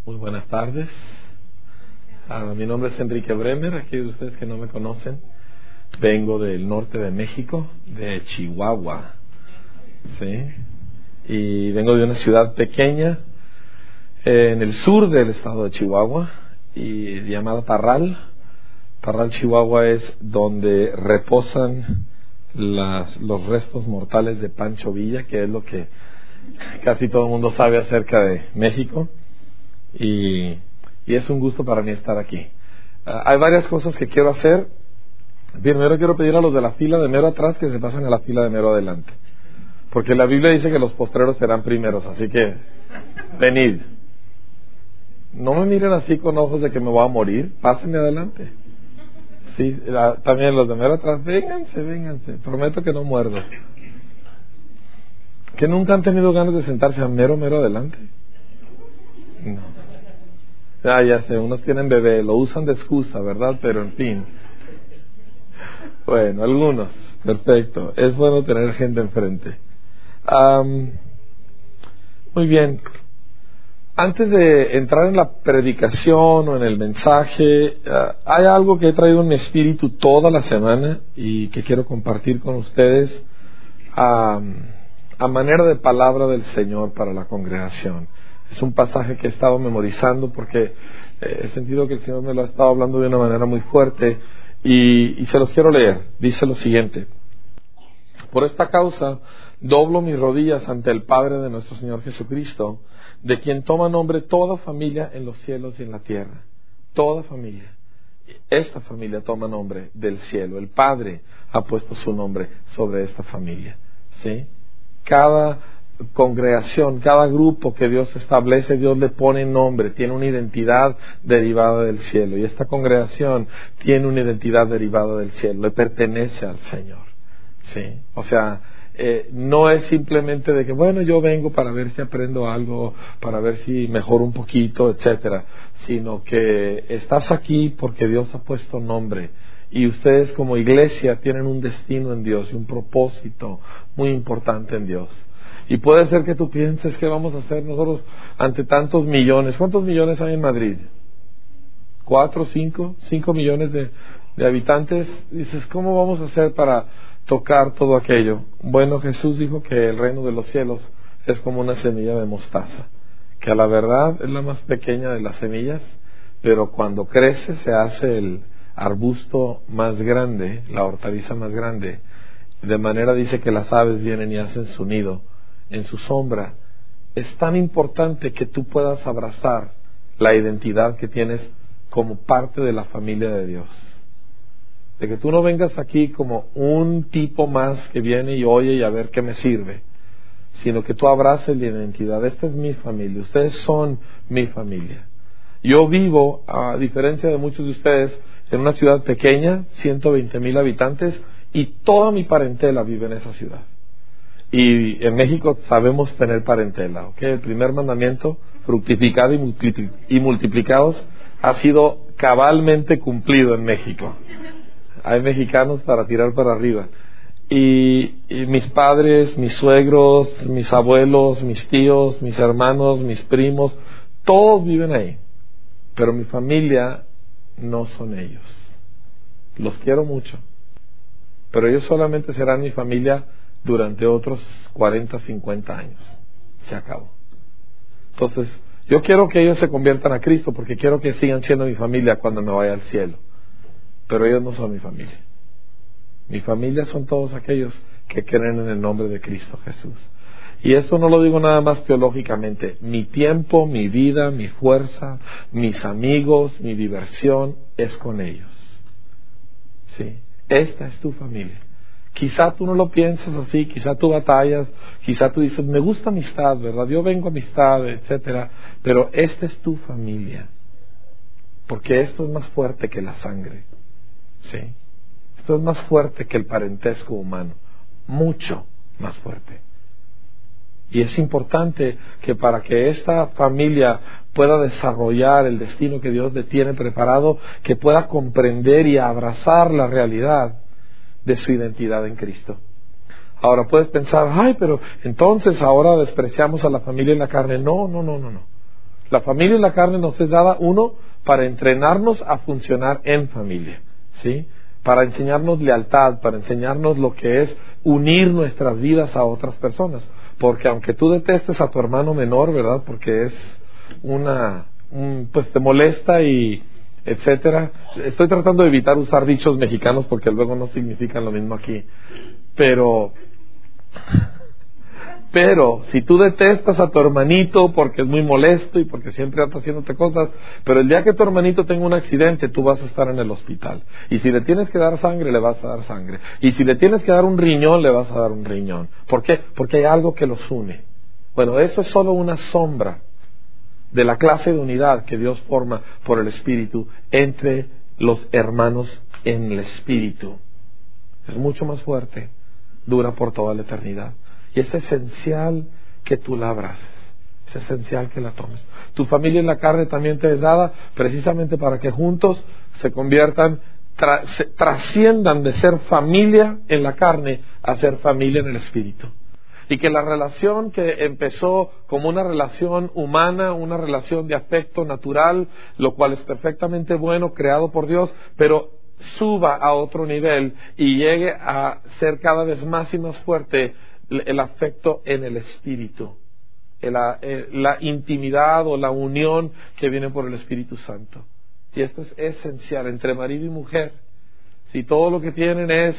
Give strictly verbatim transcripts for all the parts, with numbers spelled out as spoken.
Muy buenas tardes. Ah, mi nombre es Enrique Bremer. Aquellos de ustedes que no me conocen, vengo del norte de México, de Chihuahua, ¿sí? Y vengo de una ciudad pequeña eh, en el sur del estado de Chihuahua, y llamada Parral. Parral, Chihuahua, es donde reposan las, los restos mortales de Pancho Villa, que es lo que casi todo el mundo sabe acerca de México. Y, y es un gusto para mí estar aquí. Uh, hay varias cosas que quiero hacer. Primero quiero pedir a los de la fila de mero atrás que se pasen a la fila de mero adelante, porque la Biblia dice que los postreros serán primeros. Así que venid. No me miren así con ojos de que me voy a morir. Pásenme adelante. Sí, la, también los de mero atrás, vénganse, vénganse. Prometo que no muerdo. ¿Que nunca han tenido ganas de sentarse a mero, mero adelante? No. Ah, ya sé, unos tienen bebé, lo usan de excusa, ¿verdad? Pero en fin. Bueno, algunos. Perfecto. Es bueno tener gente enfrente. Um, muy bien. Antes de entrar en la predicación o en el mensaje, uh, hay algo que he traído en mi espíritu toda la semana y que quiero compartir con ustedes um, a manera de palabra del Señor para la congregación. Es un pasaje que he estado memorizando porque eh, he sentido que el Señor me lo ha estado hablando de una manera muy fuerte y, y se los quiero leer. Dice lo siguiente: por esta causa doblo mis rodillas ante el Padre de nuestro Señor Jesucristo, de quien toma nombre toda familia en los cielos y en la tierra. Toda familia. Esta familia toma nombre del cielo. El Padre ha puesto su nombre sobre esta familia. ¿Sí? Cada congregación, cada grupo que Dios establece, Dios le pone nombre, tiene una identidad derivada del cielo, y esta congregación tiene una identidad derivada del cielo, le pertenece al Señor, ¿sí? O sea, eh, no es simplemente de que, bueno, yo vengo para ver si aprendo algo, para ver si mejoro un poquito, etcétera, sino que estás aquí porque Dios ha puesto nombre, y ustedes como iglesia tienen un destino en Dios y un propósito muy importante en Dios. Y puede ser que tú pienses, ¿qué vamos a hacer nosotros ante tantos millones? ¿Cuántos millones hay en Madrid? ¿Cuatro, cinco, cinco millones de, de habitantes? Dices, ¿cómo vamos a hacer para tocar todo aquello? Bueno, Jesús dijo que el reino de los cielos es como una semilla de mostaza, que a la verdad es la más pequeña de las semillas, pero cuando crece se hace el arbusto más grande, la hortaliza más grande, de manera dice que las aves vienen y hacen su nido en su sombra. Es tan importante que tú puedas abrazar la identidad que tienes como parte de la familia de Dios, de que tú no vengas aquí como un tipo más que viene y oye y a ver qué me sirve, sino que tú abraces la identidad. Esta es mi familia, ustedes son mi familia. Yo vivo, a diferencia de muchos de ustedes, en una ciudad pequeña, ciento veinte mil habitantes, y toda mi parentela vive en esa ciudad. Y en México sabemos tener parentela, ¿ok? El primer mandamiento, fructificad y multiplicados, ha sido cabalmente cumplido en México. Hay mexicanos para tirar para arriba. Y, y mis padres, mis suegros, mis abuelos, mis tíos, mis hermanos, mis primos, todos viven ahí. Pero mi familia no son ellos. Los quiero mucho, pero ellos solamente serán mi familia durante otros cuarenta, cincuenta años. Se acabó. Entonces, yo quiero que ellos se conviertan a Cristo porque quiero que sigan siendo mi familia cuando me vaya al cielo. Pero ellos no son mi familia. Mi familia son todos aquellos que creen en el nombre de Cristo Jesús. Y esto no lo digo nada más teológicamente. Mi tiempo, mi vida, mi fuerza, mis amigos, mi diversión es con ellos. ¿Sí? Esta es tu familia. Quizá tú no lo piensas así, quizá tú batallas, quizá tú dices, me gusta amistad, ¿verdad? Yo vengo a amistad, etcétera. Pero esta es tu familia. Porque esto es más fuerte que la sangre. ¿Sí? Esto es más fuerte que el parentesco humano. Mucho más fuerte. Y es importante que para que esta familia pueda desarrollar el destino que Dios le tiene preparado, que pueda comprender y abrazar la realidad de su identidad en Cristo. Ahora puedes pensar, ay, pero entonces ahora despreciamos a la familia en la carne. No, no, no, no, no. La familia en la carne nos es dada, uno, para entrenarnos a funcionar en familia, ¿sí? Para enseñarnos lealtad, para enseñarnos lo que es unir nuestras vidas a otras personas. Porque aunque tú detestes a tu hermano menor, ¿verdad? Porque es una, un, pues te molesta y etcétera. Estoy tratando de evitar usar dichos mexicanos porque luego no significan lo mismo aquí. Pero... Pero si tú detestas a tu hermanito porque es muy molesto y porque siempre anda haciéndote cosas, pero el día que tu hermanito tenga un accidente, tú vas a estar en el hospital. Y si le tienes que dar sangre, le vas a dar sangre. Y si le tienes que dar un riñón, le vas a dar un riñón. ¿Por qué? Porque hay algo que los une. Bueno, eso es solo una sombra de la clase de unidad que Dios forma por el Espíritu entre los hermanos en el Espíritu. Es mucho más fuerte, dura por toda la eternidad. Y es esencial que tú la abraces, es esencial que la tomes. Tu familia en la carne también te es dada precisamente para que juntos se conviertan, tra- se trasciendan de ser familia en la carne a ser familia en el Espíritu. Y que la relación que empezó como una relación humana, una relación de afecto natural, lo cual es perfectamente bueno, creado por Dios, pero suba a otro nivel y llegue a ser cada vez más y más fuerte el afecto en el Espíritu, la, la intimidad o la unión que viene por el Espíritu Santo. Y esto es esencial entre marido y mujer. Si todo lo que tienen es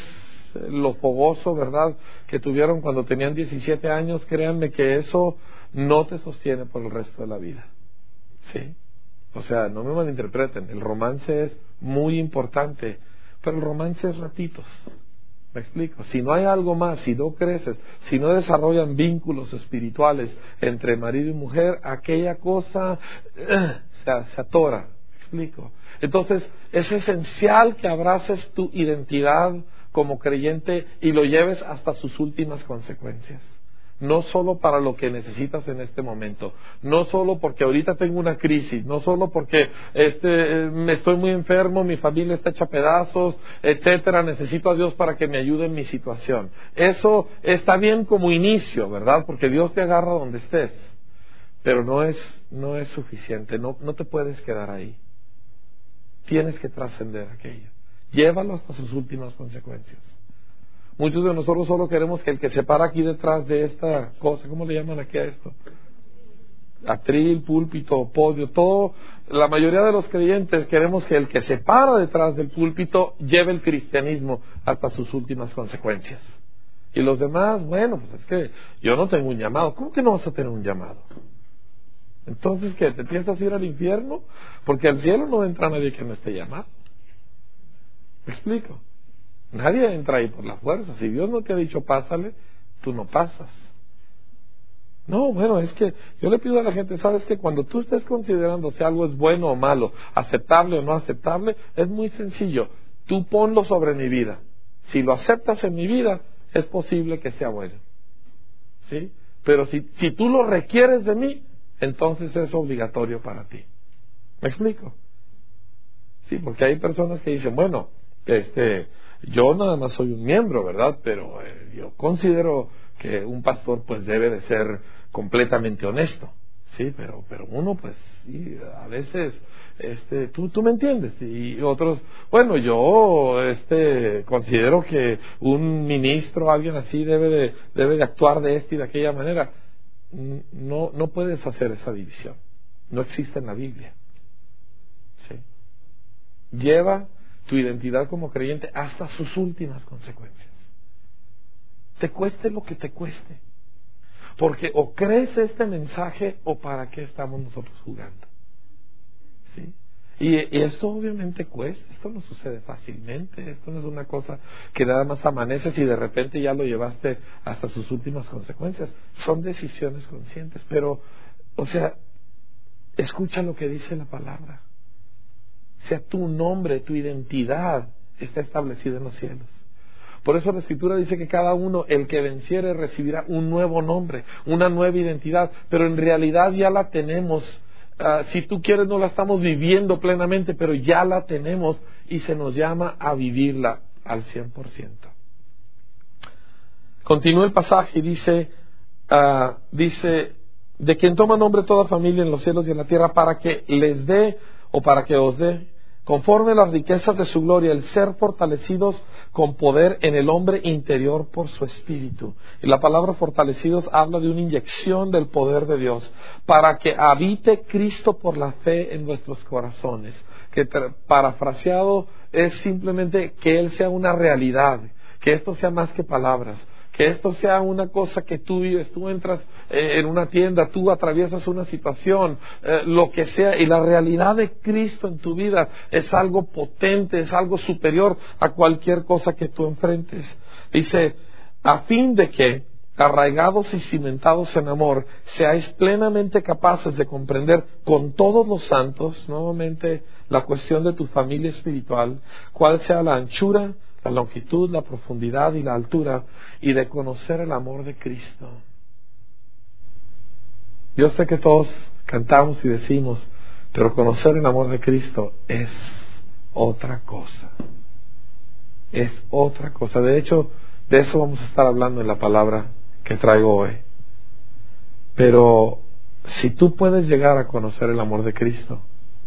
lo fogoso, ¿verdad?, que tuvieron cuando tenían diecisiete años, créanme que eso no te sostiene por el resto de la vida. ¿Sí? O sea, no me malinterpreten, el romance es muy importante, pero el romance es ratitos. ¿Me explico? Si no hay algo más, si no creces, si no desarrollan vínculos espirituales entre marido y mujer, aquella cosa uh, se, se atora. ¿Me explico? Entonces, es esencial que abraces tu identidad como creyente y lo lleves hasta sus últimas consecuencias. No solo para lo que necesitas en este momento, no solo porque ahorita tengo una crisis, no solo porque este, me estoy muy enfermo, mi familia está hecha pedazos, etcétera, necesito a Dios para que me ayude en mi situación. Eso está bien como inicio, ¿verdad? Porque Dios te agarra donde estés, pero no es, no es suficiente, no, no te puedes quedar ahí. Tienes que trascender aquello. Llévalo hasta sus últimas consecuencias. Muchos de nosotros solo queremos que el que se para aquí detrás de esta cosa, ¿cómo le llaman aquí a esto? Atril, púlpito, podio, todo. La mayoría de los creyentes queremos que el que se para detrás del púlpito lleve el cristianismo hasta sus últimas consecuencias. Y los demás, bueno, pues es que yo no tengo un llamado. ¿Cómo que no vas a tener un llamado? Entonces, ¿qué? ¿Te piensas ir al infierno? Porque al cielo no entra nadie que no esté llamado. ¿Me explico? Nadie entra ahí por la fuerza. Si Dios no te ha dicho pásale, tú no pasas. No, bueno, es que yo le pido a la gente, ¿sabes qué? Cuando tú estés considerando si algo es bueno o malo, aceptable o no aceptable, es muy sencillo. Tú ponlo sobre mi vida. Si lo aceptas en mi vida, es posible que sea bueno. ¿Sí? Pero si, si tú lo requieres de mí, entonces es obligatorio para ti. ¿Me explico? Sí, porque hay personas que dicen, bueno, este... yo nada más soy un miembro, ¿verdad? Pero eh, yo considero que un pastor pues debe de ser completamente honesto, sí, pero pero uno pues sí, a veces este tú tú me entiendes, y otros, bueno, yo este considero que un ministro, alguien así debe de debe de actuar de esta y de aquella manera. No no puedes hacer esa división. No existe en la Biblia. Sí. Lleva tu identidad como creyente hasta sus últimas consecuencias. Te cueste lo que te cueste. Porque o crees este mensaje o para qué estamos nosotros jugando. ¿Sí? Y, y esto obviamente cuesta, esto no sucede fácilmente, esto no es una cosa que nada más amaneces y de repente ya lo llevaste hasta sus últimas consecuencias. Son decisiones conscientes, pero, o sea, escucha lo que dice la palabra. O sea, tu nombre, tu identidad está establecida en los cielos. Por eso la Escritura dice que cada uno, el que venciere, recibirá un nuevo nombre, una nueva identidad, pero en realidad ya la tenemos. Uh, si tú quieres, no la estamos viviendo plenamente, pero ya la tenemos y se nos llama a vivirla al cien por ciento. Continúa el pasaje y dice, uh, dice, de quien toma nombre toda familia en los cielos y en la tierra, para que les dé, o para que os dé, conforme a las riquezas de su gloria, el ser fortalecidos con poder en el hombre interior por su espíritu. Y la palabra fortalecidos habla de una inyección del poder de Dios, para que habite Cristo por la fe en vuestros corazones. Que parafraseado es simplemente que Él sea una realidad, que esto sea más que palabras. Que esto sea una cosa que tú vives, tú entras eh, en una tienda, tú atraviesas una situación, eh, lo que sea, y la realidad de Cristo en tu vida es algo potente, es algo superior a cualquier cosa que tú enfrentes. Dice, a fin de que, arraigados y cimentados en amor, seáis plenamente capaces de comprender con todos los santos, nuevamente la cuestión de tu familia espiritual, cuál sea la anchura, la longitud, la profundidad y la altura, y de conocer el amor de Cristo. Yo sé que todos cantamos y decimos, pero conocer el amor de Cristo es otra cosa. Es otra cosa. De hecho, de eso vamos a estar hablando en la palabra que traigo hoy. Pero si tú puedes llegar a conocer el amor de Cristo,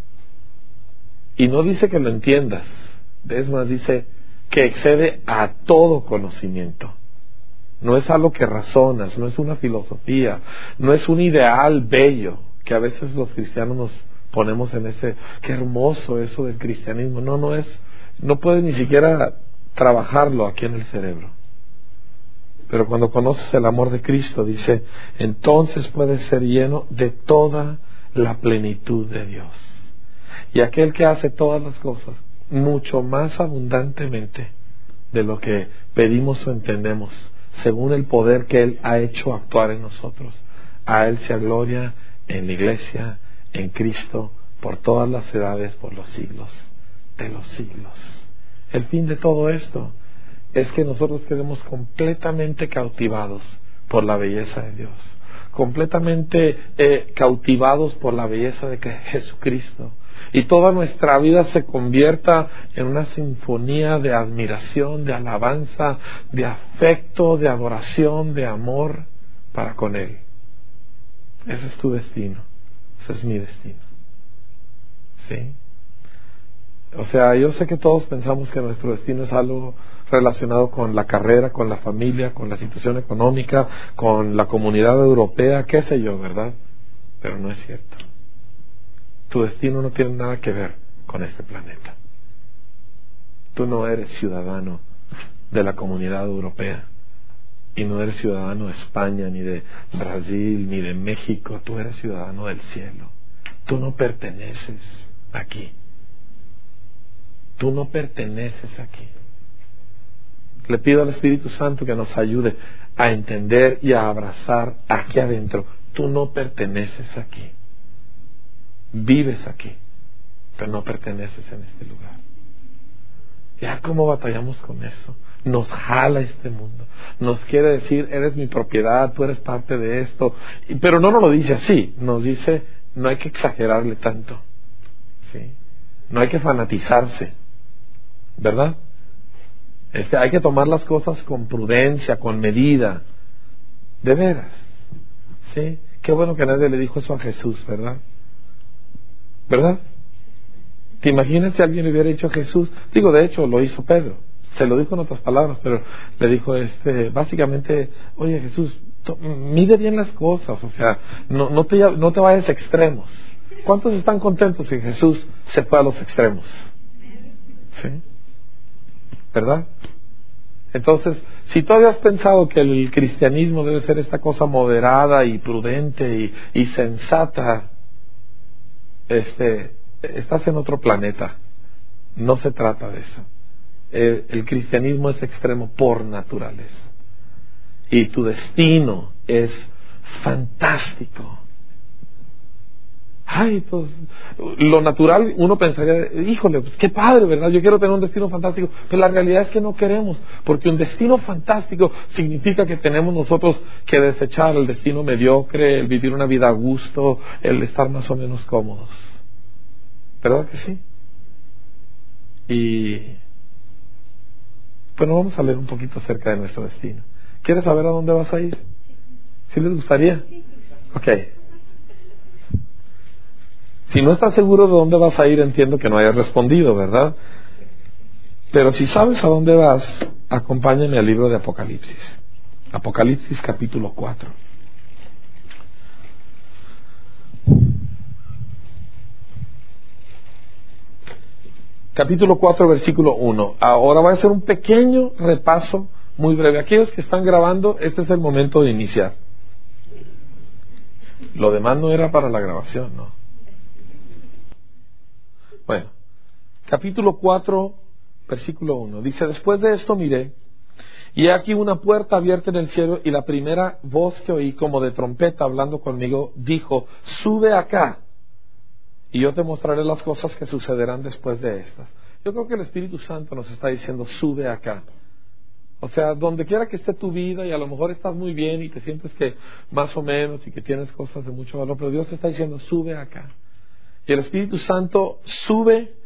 y no dice que lo entiendas, es más, dice que excede a todo conocimiento. No es algo que razonas, no es una filosofía, no es un ideal bello que a veces los cristianos nos ponemos en ese, qué hermoso eso del cristianismo. No, no es, no puedes ni siquiera trabajarlo aquí en el cerebro. Pero cuando conoces el amor de Cristo, dice, entonces puedes ser lleno de toda la plenitud de Dios. Y aquel que hace todas las cosas mucho más abundantemente de lo que pedimos o entendemos, según el poder que Él ha hecho actuar en nosotros. A Él sea gloria en la iglesia, en Cristo, por todas las edades, por los siglos de los siglos. El fin de todo esto es que nosotros quedemos completamente cautivados por la belleza de Dios, completamente eh, cautivados por la belleza de Jesucristo, y toda nuestra vida se convierta en una sinfonía de admiración, de alabanza, de afecto, de adoración, de amor para con Él. Ese es tu destino, ese es mi destino. ¿Sí? O sea, yo sé que todos pensamos que nuestro destino es algo relacionado con la carrera, con la familia, con la situación económica, con la comunidad europea, qué sé yo, ¿verdad? Pero no es cierto. Tu destino no tiene nada que ver con este planeta. Tú no eres ciudadano de la comunidad europea, y no eres ciudadano de España, ni de Brasil, ni de México. Tú eres ciudadano del cielo. Tú no perteneces aquí. Tú no perteneces aquí. Le pido al Espíritu Santo que nos ayude a entender y a abrazar aquí adentro. Tú no perteneces aquí. Vives aquí, pero no perteneces en este lugar. Ya cómo batallamos con eso. Nos jala este mundo. Nos quiere decir, eres mi propiedad, tú eres parte de esto. Pero no nos lo dice así. Nos dice, no hay que exagerarle tanto. ¿Sí? No hay que fanatizarse. ¿Verdad? Este, hay que tomar las cosas con prudencia, con medida. De veras. ¿Sí? Qué bueno que nadie le dijo eso a Jesús, ¿verdad? ¿Verdad? ¿Te imaginas si alguien le hubiera dicho a Jesús? Digo, de hecho, lo hizo Pedro. Se lo dijo en otras palabras, pero le dijo, este, básicamente, oye Jesús, to- mide bien las cosas, o sea, no, no, te, no te vayas a extremos. ¿Cuántos están contentos si Jesús se fue a los extremos? ¿Sí? ¿Verdad? Entonces, si todavía has pensado que el cristianismo debe ser esta cosa moderada y prudente y, y sensata, este, estás en otro planeta. No se trata de eso. El, el cristianismo es extremo por naturaleza. Y tu destino es fantástico. Ay, pues, lo natural, uno pensaría, híjole, pues qué padre, ¿verdad? Yo quiero tener un destino fantástico. Pero la realidad es que no queremos, porque un destino fantástico significa que tenemos nosotros que desechar el destino mediocre, el vivir una vida a gusto, el estar más o menos cómodos. ¿Verdad que sí? Y bueno, vamos a leer un poquito acerca de nuestro destino. ¿Quieres saber a dónde vas a ir? ¿Sí les gustaría? Ok, Si no estás seguro de dónde vas a ir, entiendo que no hayas respondido, ¿verdad? Pero si sabes a dónde vas, acompáñame al libro de Apocalipsis. Apocalipsis capítulo cuatro. Capítulo cuatro, versículo uno. Ahora voy a hacer un pequeño repaso muy breve. Aquellos que están grabando, este es el momento de iniciar. Lo demás no era para la grabación, ¿no? Bueno, capítulo cuatro, versículo uno. Dice, después de esto miré, y he aquí una puerta abierta en el cielo, y la primera voz que oí, como de trompeta hablando conmigo, dijo, sube acá, y yo te mostraré las cosas que sucederán después de estas. Yo creo que el Espíritu Santo nos está diciendo, sube acá. O sea, donde quiera que esté tu vida, y a lo mejor estás muy bien y te sientes que más o menos y que tienes cosas de mucho valor, pero Dios te está diciendo, sube acá. Y el Espíritu Santo sube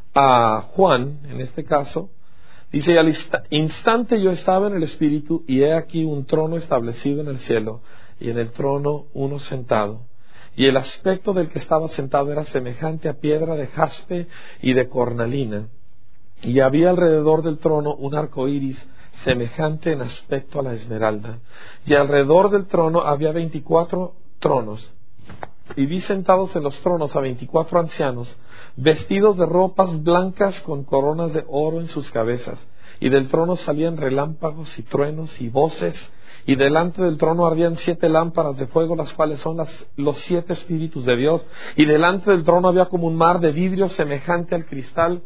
a Juan, en este caso, dice, y al instante yo estaba en el Espíritu, y he aquí un trono establecido en el cielo, y en el trono uno sentado. Y el aspecto del que estaba sentado era semejante a piedra de jaspe y de cornalina. Y había alrededor del trono un arco iris semejante en aspecto a la esmeralda. Y alrededor del trono había veinticuatro tronos. Y vi sentados en los tronos a veinticuatro ancianos, vestidos de ropas blancas con coronas de oro en sus cabezas. Y del trono salían relámpagos y truenos y voces. Y delante del trono ardían siete lámparas de fuego, las cuales son las, los siete espíritus de Dios. Y delante del trono había como un mar de vidrio semejante al cristal.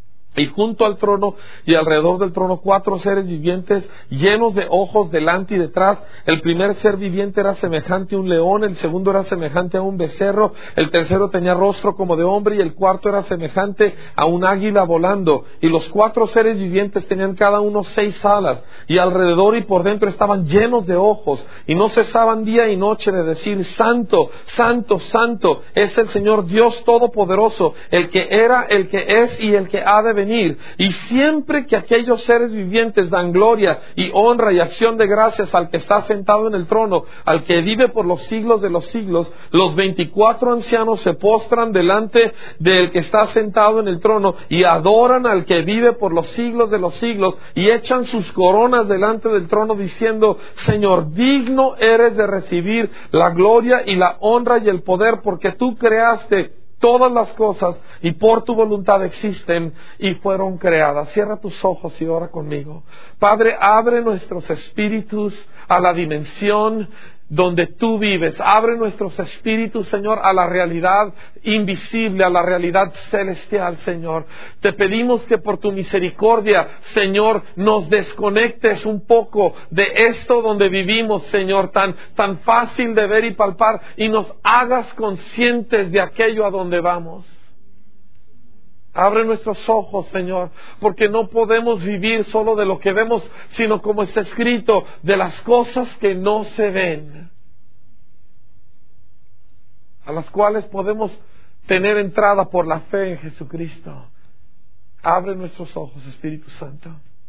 Y junto al trono y alrededor del trono cuatro seres vivientes llenos de ojos delante y detrás. El primer ser viviente era semejante a un león, el segundo era semejante a un becerro, el tercero tenía rostro como de hombre y el cuarto era semejante a un águila volando. Y los cuatro seres vivientes tenían cada uno seis alas, y alrededor y por dentro estaban llenos de ojos, y no cesaban día y noche de decir, Santo, Santo, Santo es el Señor Dios Todopoderoso, el que era, el que es y el que ha de venir. Y siempre que aquellos seres vivientes dan gloria y honra y acción de gracias al que está sentado en el trono, al que vive por los siglos de los siglos, los veinticuatro ancianos se postran delante del que está sentado en el trono y adoran al que vive por los siglos de los siglos, y echan sus coronas delante del trono diciendo, Señor, digno eres de recibir la gloria y la honra y el poder, porque tú creaste todas las cosas y por tu voluntad existen y fueron creadas. Cierra tus ojos y ora conmigo. Padre, abre nuestros espíritus a la dimensión donde tú vives. Abre nuestros espíritus, Señor, a la realidad invisible, a la realidad celestial, Señor. Te pedimos que por tu misericordia, Señor, nos desconectes un poco de esto donde vivimos, Señor, tan, tan fácil de ver y palpar, y nos hagas conscientes de aquello a donde vamos. Abre nuestros ojos, Señor, porque no podemos vivir solo de lo que vemos, sino como está escrito, de las cosas que no se ven, a las cuales podemos tener entrada por la fe en Jesucristo. Abre nuestros ojos, Espíritu Santo.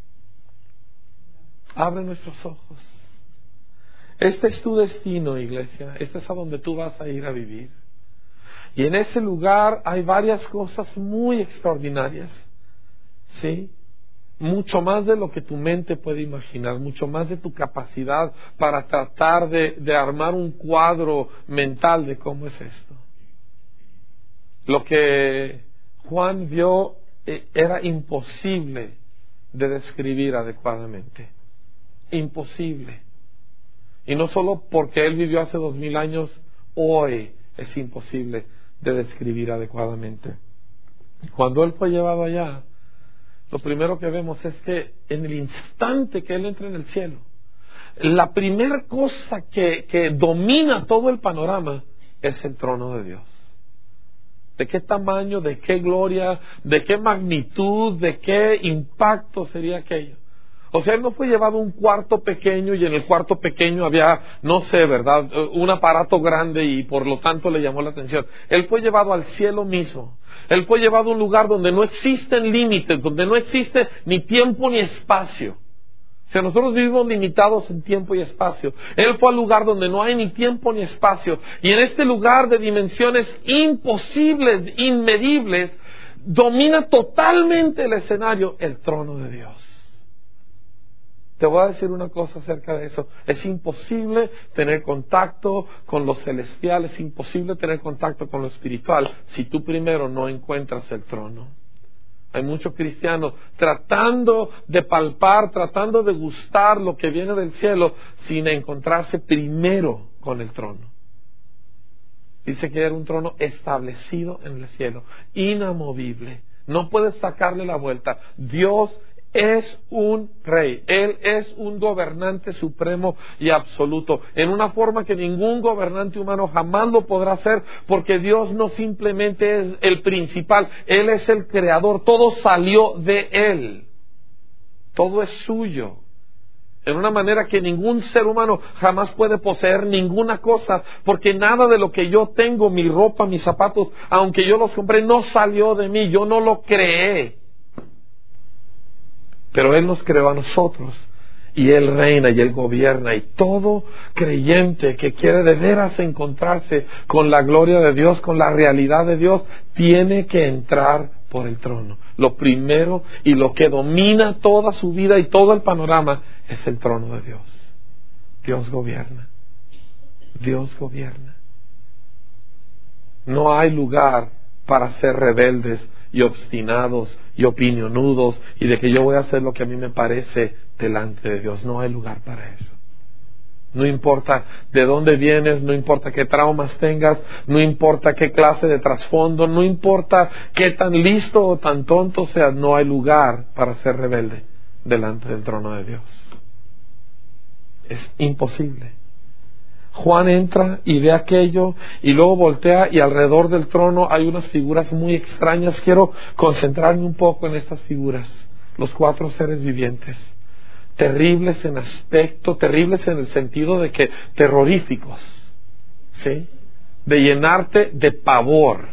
Abre nuestros ojos. Este es tu destino, iglesia. Este es a donde tú vas a ir a vivir. Y en ese lugar hay varias cosas muy extraordinarias, ¿sí? Mucho más de lo que tu mente puede imaginar, mucho más de tu capacidad para tratar de, de armar un cuadro mental de cómo es esto. Lo que Juan vio eh, era imposible de describir adecuadamente. Imposible. Y no solo porque él vivió hace dos mil años, hoy es imposible de describir adecuadamente. Cuando él fue llevado allá, lo primero que vemos es que en el instante que él entra en el cielo, la primera cosa que, que domina todo el panorama es el trono de Dios. ¿De qué tamaño, de qué gloria, de qué magnitud, de qué impacto sería aquello? O sea, él no fue llevado a un cuarto pequeño y en el cuarto pequeño había, no sé, ¿verdad?, un aparato grande y por lo tanto le llamó la atención. Él fue llevado al cielo mismo. Él fue llevado a un lugar donde no existen límites, donde no existe ni tiempo ni espacio. sea, nosotros vivimos limitados en tiempo y espacio. Él fue al lugar donde no hay ni tiempo ni espacio. Y en este lugar de dimensiones imposibles, inmedibles, domina totalmente el escenario, el trono de Dios. Te voy a decir una cosa acerca de eso. Es imposible tener contacto con lo celestial, es imposible tener contacto con lo espiritual si tú primero no encuentras el trono. Hay muchos cristianos tratando de palpar, tratando de gustar lo que viene del cielo sin encontrarse primero con el trono. Dice que era un trono establecido en el cielo, inamovible. No puedes sacarle la vuelta. Dios es un rey. Él es un gobernante supremo y absoluto, en una forma que ningún gobernante humano jamás lo podrá hacer, porque Dios no simplemente es el principal, Él es el creador. Todo salió de Él. Todo es suyo. En una manera que ningún ser humano jamás puede poseer ninguna cosa, porque nada de lo que yo tengo, mi ropa, mis zapatos, aunque yo los compré, no salió de mí, yo no lo creé. Pero Él nos creó a nosotros, y Él reina y Él gobierna, y todo creyente que quiere de veras encontrarse con la gloria de Dios, con la realidad de Dios, tiene que entrar por el trono. Lo primero y lo que domina toda su vida y todo el panorama es el trono de Dios. Dios gobierna. Dios gobierna. No hay lugar para ser rebeldes y obstinados y opinionudos y de que yo voy a hacer lo que a mí me parece delante de Dios. No hay lugar para eso. No importa de dónde vienes, no importa qué traumas tengas, no importa qué clase de trasfondo, no importa qué tan listo o tan tonto seas, no hay lugar para ser rebelde delante del trono de Dios. Es imposible. Juan entra y ve aquello y luego voltea, y alrededor del trono hay unas figuras muy extrañas. Quiero concentrarme un poco en estas figuras. Los cuatro seres vivientes, terribles en aspecto, terribles en el sentido de que terroríficos, ¿sí? De llenarte de pavor.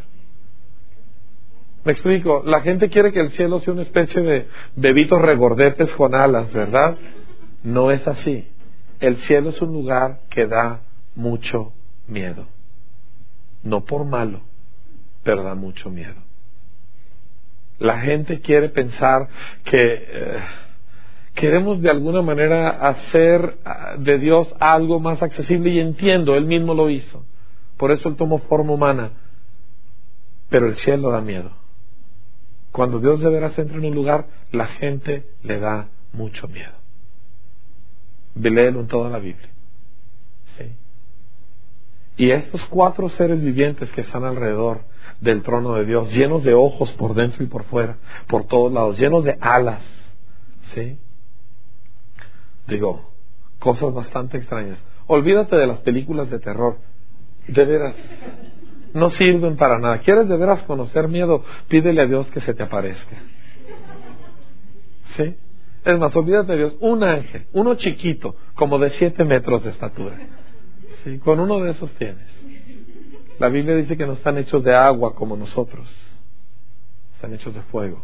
Me explico, la gente quiere que el cielo sea una especie de bebitos regordetes con alas, ¿verdad? No es así. El cielo es un lugar que da mucho miedo. No por malo, pero da mucho miedo. La gente quiere pensar que eh, queremos de alguna manera hacer de Dios algo más accesible, y entiendo, Él mismo lo hizo. Por eso Él tomó forma humana. Pero el cielo da miedo. Cuando Dios de veras entra en un lugar, la gente le da mucho miedo. Léelo en toda la Biblia. ¿Sí? Y estos cuatro seres vivientes que están alrededor del trono de Dios, llenos de ojos por dentro y por fuera, por todos lados, llenos de alas, ¿sí? Digo, cosas bastante extrañas. Olvídate de las películas de terror. De veras, no sirven para nada. ¿Quieres de veras conocer miedo? Pídele a Dios que se te aparezca. ¿Sí? Es más, olvídate de Dios. Un ángel, uno chiquito, como de siete metros de estatura. ¿Sí? Con uno de esos tienes. La Biblia dice que no están hechos de agua como nosotros. Están hechos de fuego.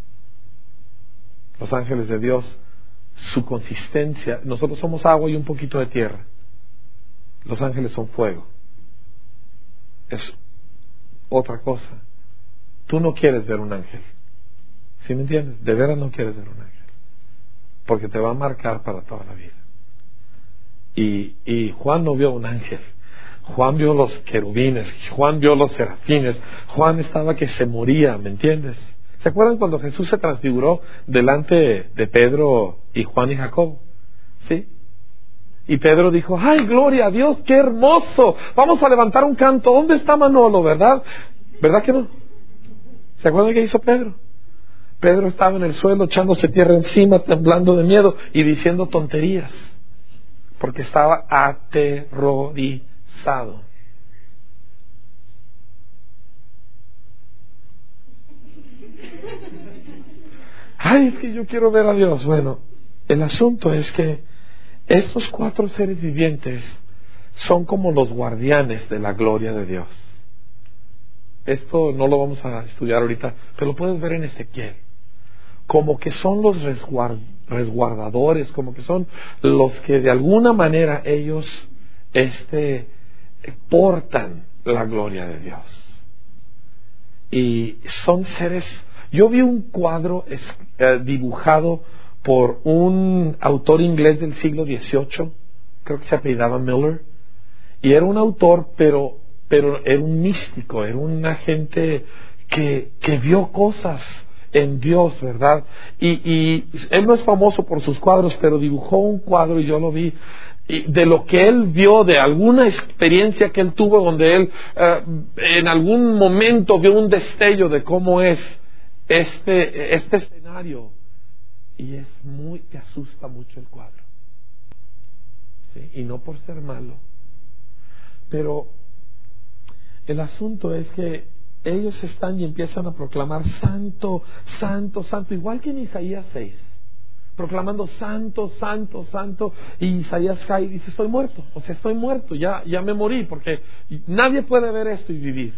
Los ángeles de Dios, su consistencia, nosotros somos agua y un poquito de tierra. Los ángeles son fuego. Es otra cosa. Tú no quieres ver un ángel. ¿Sí me entiendes? De veras no quieres ver un ángel. Porque te va a marcar para toda la vida. Y, y Juan no vio un ángel. Juan vio los querubines. Juan vio los serafines. Juan estaba que se moría, ¿me entiendes? ¿Se acuerdan cuando Jesús se transfiguró delante de Pedro y Juan y Jacobo? ¿Sí? Y Pedro dijo, ¡ay, gloria a Dios, qué hermoso! Vamos a levantar un canto. ¿Dónde está Manolo, verdad? ¿Verdad que no? ¿Se acuerdan qué hizo Pedro? Pedro estaba en el suelo echándose tierra encima, temblando de miedo y diciendo tonterías, porque estaba aterrorizado. Ay, es que yo quiero ver a Dios. Bueno, el asunto es que estos cuatro seres vivientes son como los guardianes de la gloria de Dios. Esto no lo vamos a estudiar ahorita, pero lo puedes ver en Ezequiel. Como que son los resguard, resguardadores, como que son los que de alguna manera ellos este, portan la gloria de Dios. Y son seres... Yo vi un cuadro eh, dibujado por un autor inglés del siglo dieciocho, creo que se apellidaba Miller, y era un autor, pero, pero era un místico, era una gente que, que vio cosas en Dios, ¿verdad? Y, y él no es famoso por sus cuadros, pero dibujó un cuadro y yo lo vi, y de lo que él vio, de alguna experiencia que él tuvo, donde él uh, en algún momento vio un destello de cómo es este, este escenario, y es muy, te asusta mucho el cuadro, ¿sí? Y no por ser malo, pero el asunto es que ellos están y empiezan a proclamar santo, santo, santo, igual que en Isaías seis, proclamando santo, santo, santo, y Isaías cae y dice: estoy muerto, o sea, estoy muerto, ya, ya me morí, porque nadie puede ver esto y vivir,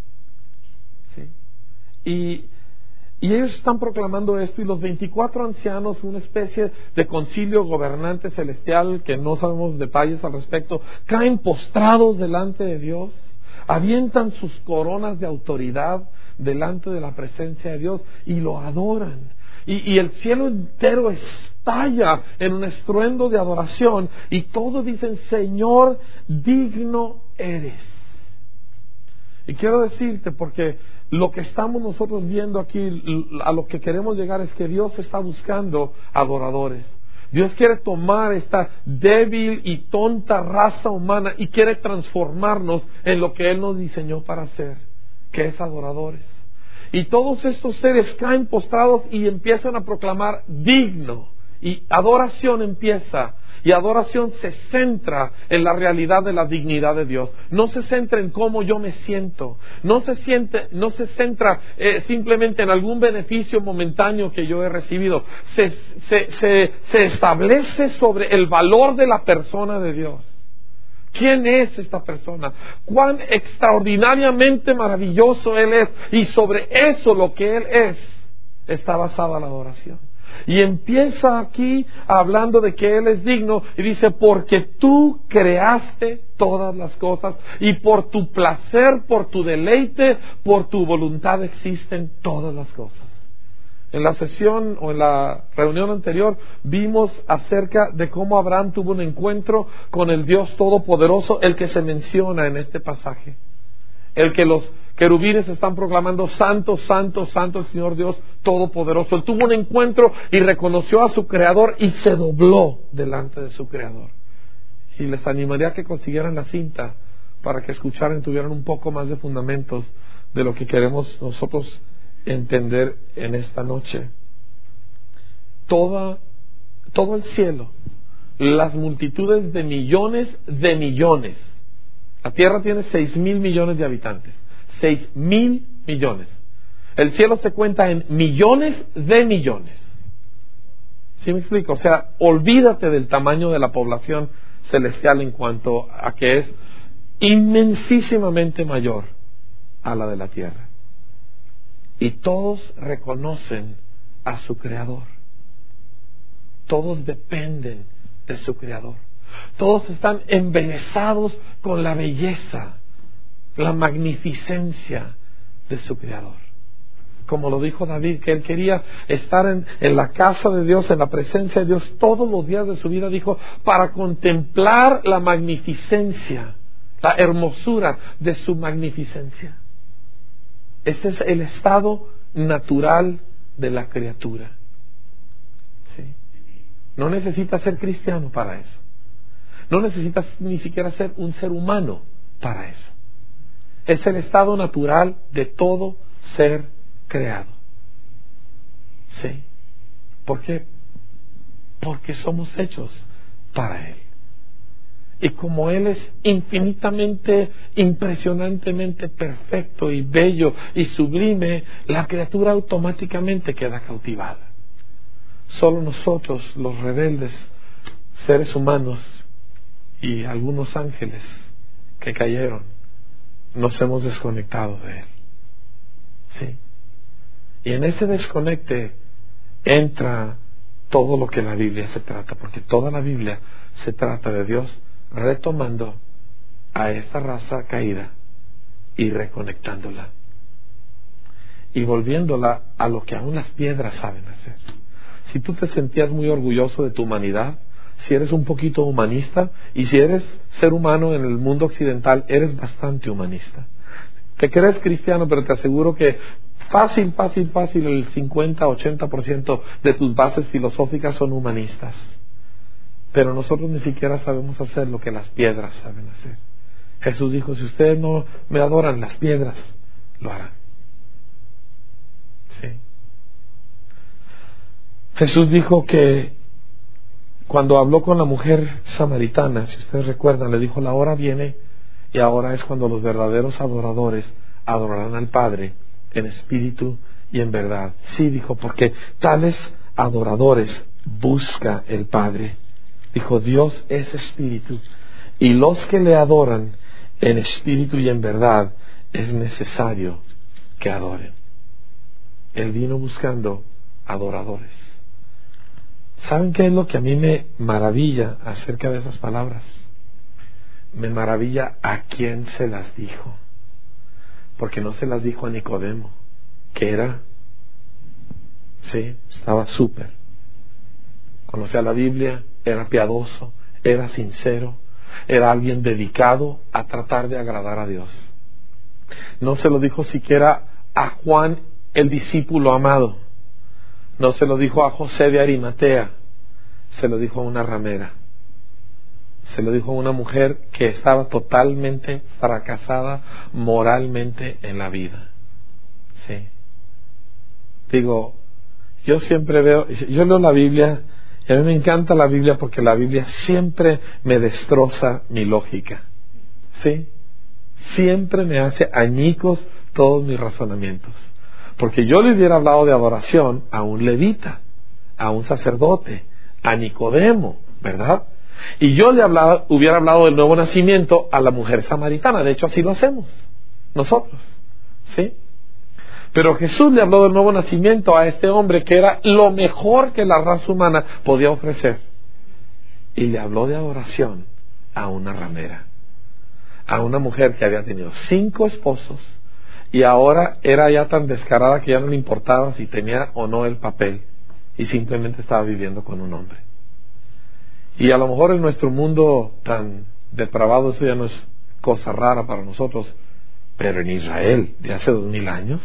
¿sí? Y Y ellos están proclamando esto, y los veinticuatro ancianos, una especie de concilio gobernante celestial que no sabemos detalles al respecto, caen postrados delante de Dios, avientan sus coronas de autoridad delante de la presencia de Dios y lo adoran. Y, y el cielo entero estalla en un estruendo de adoración, y todos dicen: Señor, digno eres. Y quiero decirte, porque lo que estamos nosotros viendo aquí, a lo que queremos llegar, es que Dios está buscando adoradores. Dios quiere tomar esta débil y tonta raza humana y quiere transformarnos en lo que Él nos diseñó para hacer, que es adoradores. Y todos estos seres caen postrados y empiezan a proclamar: digno. Y adoración empieza. Y adoración se centra en la realidad de la dignidad de Dios. No se centra en cómo yo me siento. No se siente, no se centra eh, simplemente en algún beneficio momentáneo que yo he recibido. Se, se, se, se establece sobre el valor de la persona de Dios. ¿Quién es esta persona? ¿Cuán extraordinariamente maravilloso Él es? Y sobre eso, lo que Él es, está basada la adoración. Y empieza aquí hablando de que Él es digno, y dice: porque tú creaste todas las cosas, y por tu placer, por tu deleite, por tu voluntad existen todas las cosas. En la sesión o en la reunión anterior vimos acerca de cómo Abraham tuvo un encuentro con el Dios Todopoderoso, el que se menciona en este pasaje, el que los querubines están proclamando: santo, santo, santo el Señor Dios Todopoderoso. Él tuvo un encuentro y reconoció a su Creador y se dobló delante de su Creador. Y les animaría a que consiguieran la cinta para que escucharan y tuvieran un poco más de fundamentos de lo que queremos nosotros entender en esta noche. Toda, todo el cielo, las multitudes de millones de millones. La tierra tiene seis mil millones de habitantes. Seis mil millones. El cielo se cuenta en millones de millones. ¿Sí me explico? O sea, olvídate del tamaño de la población celestial en cuanto a que es inmensísimamente mayor a la de la tierra. Y todos reconocen a su Creador. Todos dependen de su Creador. Todos están embelesados con la belleza, la magnificencia de su Creador. Como lo dijo David, que él quería estar en, en la casa de Dios, en la presencia de Dios todos los días de su vida, dijo, para contemplar la magnificencia, la hermosura de su magnificencia. Ese es el estado natural de la criatura. ¿Sí? No necesitas ser cristiano para eso. No necesitas ni siquiera ser un ser humano para eso. Es el estado natural de todo ser creado. ¿Sí? ¿Por qué? Porque somos hechos para Él. Y como Él es infinitamente, impresionantemente perfecto y bello y sublime, la criatura automáticamente queda cautivada. Solo nosotros, los rebeldes seres humanos y algunos ángeles que cayeron, nos hemos desconectado de Él. ¿Sí? Y en ese desconecte entra todo lo que la Biblia se trata, porque toda la Biblia se trata de Dios retomando a esta raza caída y reconectándola y volviéndola a lo que aún las piedras saben hacer. Si tú te sentías muy orgulloso de tu humanidad, si eres un poquito humanista, y si eres ser humano en el mundo occidental, eres bastante humanista. Te crees cristiano, pero te aseguro que fácil, fácil, fácil, el cincuenta, ochenta por ciento de tus bases filosóficas son humanistas. Pero nosotros ni siquiera sabemos hacer lo que las piedras saben hacer. Jesús dijo, si ustedes no me adoran, las piedras lo harán. Sí. Jesús dijo que cuando habló con la mujer samaritana, si ustedes recuerdan, le dijo, la hora viene y ahora es cuando los verdaderos adoradores adorarán al Padre en espíritu y en verdad. Sí, dijo, porque tales adoradores busca el Padre. Dijo, Dios es espíritu y los que le adoran en espíritu y en verdad es necesario que adoren. Él vino buscando adoradores. ¿Saben qué es lo que a mí me maravilla acerca de esas palabras? Me maravilla a quién se las dijo. Porque no se las dijo a Nicodemo, que era, sí, estaba súper. Conocía la Biblia, era piadoso, era sincero, era alguien dedicado a tratar de agradar a Dios. No se lo dijo siquiera a Juan, el discípulo amado. No se lo dijo a José de Arimatea, se lo dijo a una ramera. Se lo dijo a una mujer que estaba totalmente fracasada moralmente en la vida. Sí. Digo, yo siempre veo, yo leo la Biblia y a mí me encanta la Biblia porque la Biblia siempre me destroza mi lógica. Sí. Siempre me hace añicos todos mis razonamientos. Porque yo le hubiera hablado de adoración a un levita, a un sacerdote, a Nicodemo, ¿verdad? Y yo le hablaba, hubiera hablado del nuevo nacimiento a la mujer samaritana. De hecho, así lo hacemos nosotros, ¿sí? Pero Jesús le habló del nuevo nacimiento a este hombre que era lo mejor que la raza humana podía ofrecer. Y le habló de adoración a una ramera, a una mujer que había tenido cinco esposos y ahora era ya tan descarada que ya no le importaba si tenía o no el papel y simplemente estaba viviendo con un hombre. Y a lo mejor en nuestro mundo tan depravado eso ya no es cosa rara para nosotros, pero en Israel de hace dos mil años,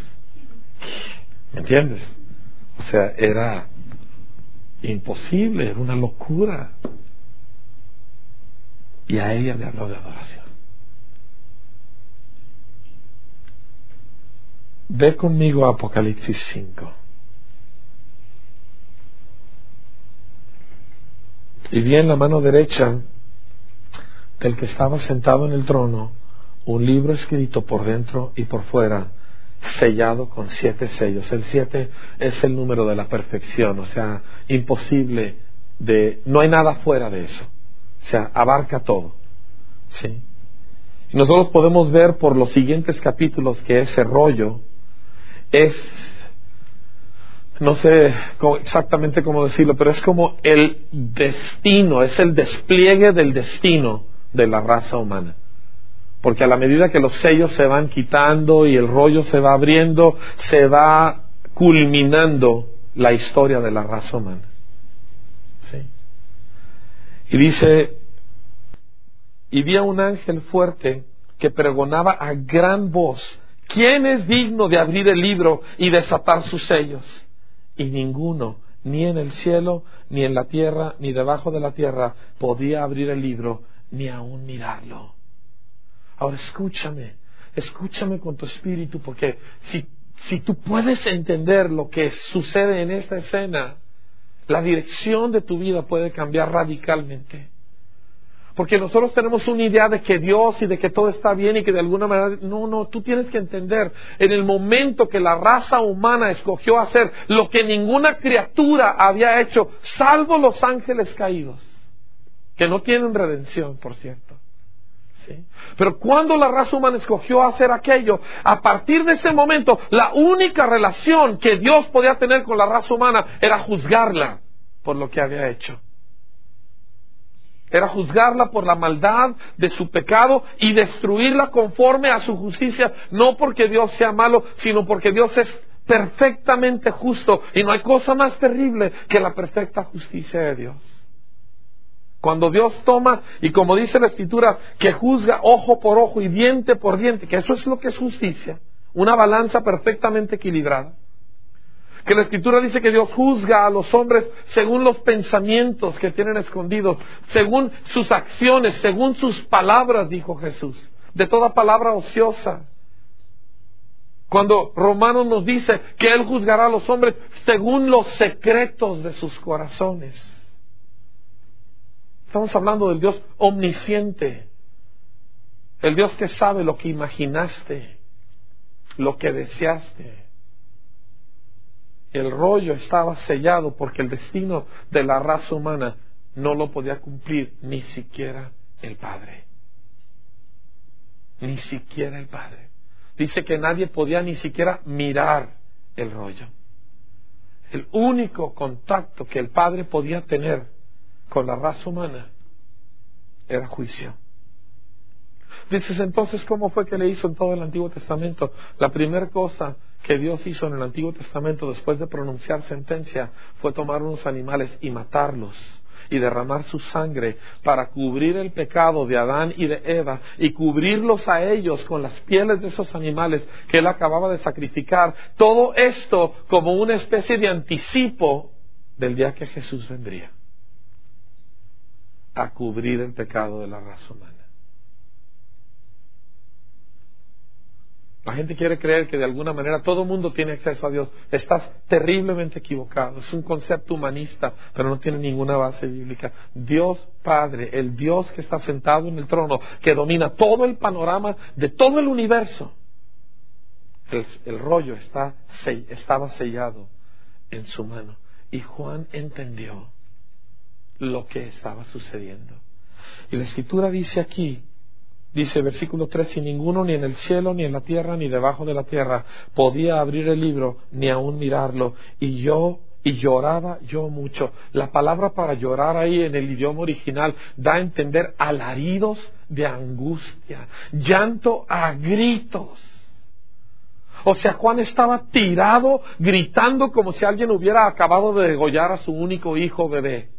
¿me entiendes? O sea, era imposible, era una locura. Y a ella le habló de adoración. Ve conmigo a Apocalipsis cinco. Y vi en la mano derecha del que estaba sentado en el trono un libro escrito por dentro y por fuera, sellado con siete sellos. El siete es el número de la perfección, o sea, imposible de, no hay nada fuera de eso. O sea, abarca todo. ¿Sí? Y nosotros podemos ver por los siguientes capítulos que ese rollo es, no sé cómo, exactamente cómo decirlo, pero es como el destino, es el despliegue del destino de la raza humana. Porque a la medida que los sellos se van quitando y el rollo se va abriendo, se va culminando la historia de la raza humana. ¿Sí? Y dice, y vi a un ángel fuerte que pregonaba a gran voz, ¿quién es digno de abrir el libro y desatar sus sellos? Y ninguno, ni en el cielo, ni en la tierra, ni debajo de la tierra, podía abrir el libro, ni aún mirarlo. Ahora escúchame, escúchame con tu espíritu, porque si, si tú puedes entender lo que sucede en esta escena, la dirección de tu vida puede cambiar radicalmente. Porque nosotros tenemos una idea de que Dios y de que todo está bien y que de alguna manera... No, no, tú tienes que entender, en el momento que la raza humana escogió hacer lo que ninguna criatura había hecho, salvo los ángeles caídos, que no tienen redención, por cierto. ¿Sí? Pero cuando la raza humana escogió hacer aquello, a partir de ese momento, la única relación que Dios podía tener con la raza humana era juzgarla por lo que había hecho. Era juzgarla por la maldad de su pecado y destruirla conforme a su justicia, no porque Dios sea malo, sino porque Dios es perfectamente justo, y no hay cosa más terrible que la perfecta justicia de Dios. Cuando Dios toma, y como dice la Escritura, que juzga ojo por ojo y diente por diente, que eso es lo que es justicia, una balanza perfectamente equilibrada. Que la Escritura dice que Dios juzga a los hombres según los pensamientos que tienen escondidos, según sus acciones, según sus palabras, dijo Jesús, de toda palabra ociosa. Cuando Romanos nos dice que Él juzgará a los hombres según los secretos de sus corazones. Estamos hablando del Dios omnisciente, el Dios que sabe lo que imaginaste, lo que deseaste. El rollo estaba sellado porque el destino de la raza humana no lo podía cumplir ni siquiera el Padre. Ni siquiera el Padre. Dice que nadie podía ni siquiera mirar el rollo. El único contacto que el Padre podía tener con la raza humana era juicio. Dices, entonces, ¿cómo fue que le hizo en todo el Antiguo Testamento? La primera cosa que Dios hizo en el Antiguo Testamento después de pronunciar sentencia fue tomar unos animales y matarlos y derramar su sangre para cubrir el pecado de Adán y de Eva y cubrirlos a ellos con las pieles de esos animales que Él acababa de sacrificar. Todo esto como una especie de anticipo del día que Jesús vendría a cubrir el pecado de la raza humana. La gente quiere creer que de alguna manera todo el mundo tiene acceso a Dios. Estás terriblemente equivocado. Es un concepto humanista, pero no tiene ninguna base bíblica. Dios Padre, el Dios que está sentado en el trono, que domina todo el panorama de todo el universo. El, el rollo está, estaba sellado en su mano. Y Juan entendió lo que estaba sucediendo. Y la Escritura dice aquí, dice versículo tres, y ninguno ni en el cielo, ni en la tierra, ni debajo de la tierra podía abrir el libro, ni aún mirarlo. Y yo, y lloraba yo mucho. La palabra para llorar ahí en el idioma original da a entender alaridos de angustia, llanto a gritos. O sea, Juan estaba tirado, gritando como si alguien hubiera acabado de degollar a su único hijo bebé.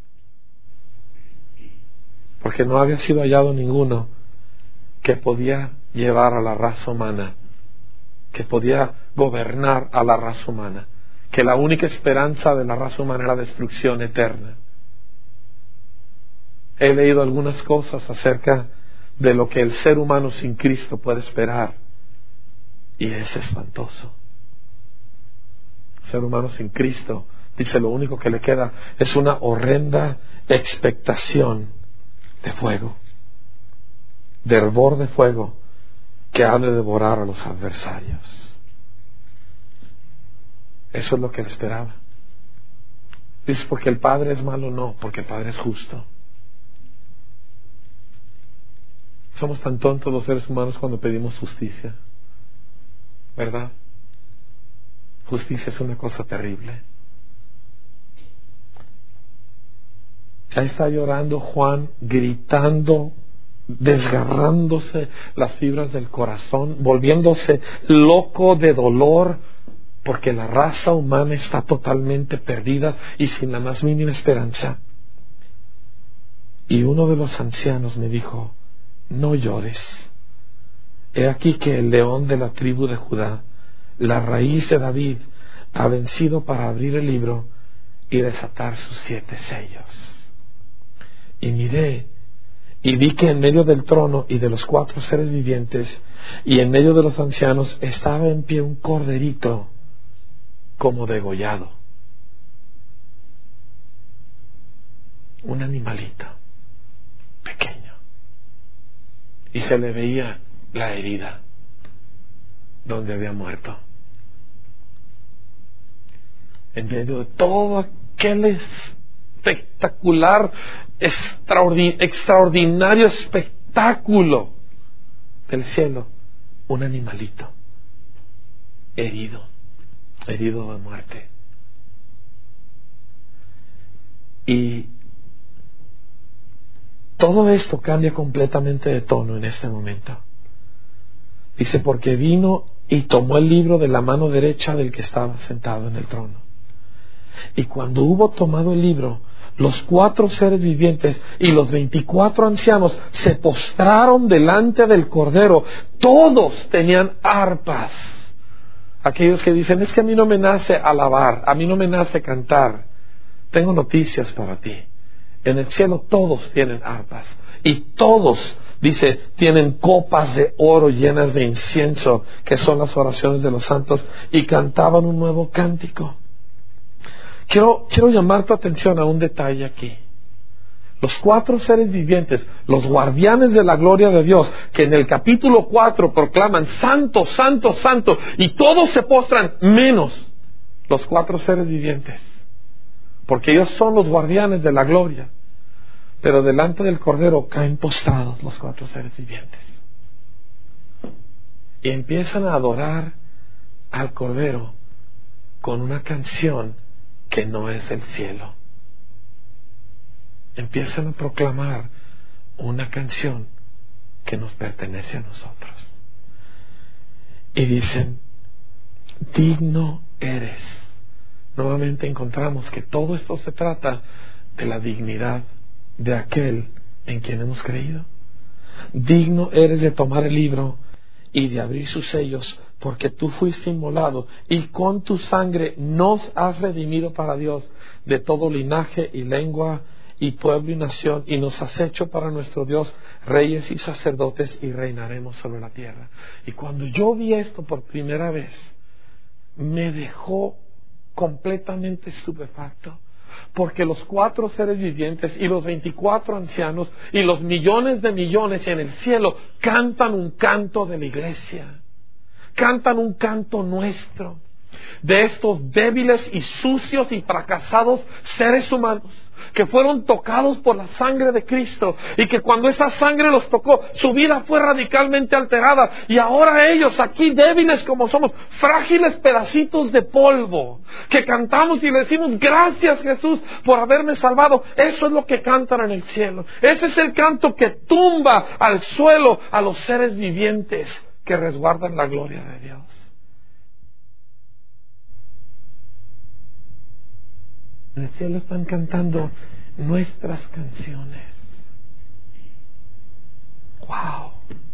Porque no había sido hallado ninguno que podía llevar a la raza humana, que podía gobernar a la raza humana, que la única esperanza de la raza humana era destrucción eterna. He leído algunas cosas acerca de lo que el ser humano sin Cristo puede esperar, y es espantoso. El ser humano sin Cristo, dice, lo único que le queda es una horrenda expectación de fuego, de hervor de fuego que ha de devorar a los adversarios. Eso es lo que él esperaba. Dice, porque el Padre es malo, no, porque el Padre es justo. Somos tan tontos los seres humanos cuando pedimos justicia, ¿verdad? Justicia es una cosa terrible. Ya está llorando Juan, gritando, desgarrándose las fibras del corazón, volviéndose loco de dolor, porque la raza humana está totalmente perdida y sin la más mínima esperanza. Y uno de los ancianos me dijo, no llores. He aquí que el león de la tribu de Judá, la raíz de David, ha vencido para abrir el libro y desatar sus siete sellos. Y miré, y vi que en medio del trono y de los cuatro seres vivientes, y en medio de los ancianos, estaba en pie un corderito como degollado. Un animalito pequeño. Y se le veía la herida donde había muerto. En medio de todo aquel espectacular, extraordinario espectáculo del cielo, un animalito herido, herido de muerte. Y todo esto cambia completamente de tono en este momento. Dice, porque vino y tomó el libro de la mano derecha del que estaba sentado en el trono. Y cuando hubo tomado el libro, los cuatro seres vivientes y los veinticuatro ancianos se postraron delante del Cordero. Todos tenían arpas. Aquellos que dicen, es que a mí no me nace alabar, a mí no me nace cantar. Tengo noticias para ti. En el cielo todos tienen arpas. Y todos, dice, tienen copas de oro llenas de incienso, que son las oraciones de los santos, y cantaban un nuevo cántico. Quiero, quiero llamar tu atención a un detalle aquí. Los cuatro seres vivientes, los guardianes de la gloria de Dios, que en el capítulo cuatro proclaman santo, santo, santo, y todos se postran menos los cuatro seres vivientes, porque ellos son los guardianes de la gloria. Pero delante del Cordero caen postrados los cuatro seres vivientes y empiezan a adorar al Cordero con una canción que no es del cielo. Empiezan a proclamar una canción que nos pertenece a nosotros. Y dicen, digno eres. Nuevamente encontramos que todo esto se trata de la dignidad de aquel en quien hemos creído. Digno eres de tomar el libro y de abrir sus sellos, porque tú fuiste inmolado y con tu sangre nos has redimido para Dios de todo linaje y lengua y pueblo y nación, y nos has hecho para nuestro Dios reyes y sacerdotes, y reinaremos sobre la tierra. Y cuando yo vi esto por primera vez, me dejó completamente estupefacto, porque los cuatro seres vivientes y los veinticuatro ancianos y los millones de millones en el cielo cantan un canto de la iglesia, cantan un canto nuestro, de estos débiles y sucios y fracasados seres humanos que fueron tocados por la sangre de Cristo, y que cuando esa sangre los tocó, su vida fue radicalmente alterada, y ahora ellos aquí, débiles como somos, frágiles pedacitos de polvo, que cantamos y le decimos gracias Jesús por haberme salvado. Eso es lo que cantan en el cielo. Ese es el canto que tumba al suelo a los seres vivientes que resguardan la gloria de Dios. En el cielo están cantando nuestras canciones. ¡Wow!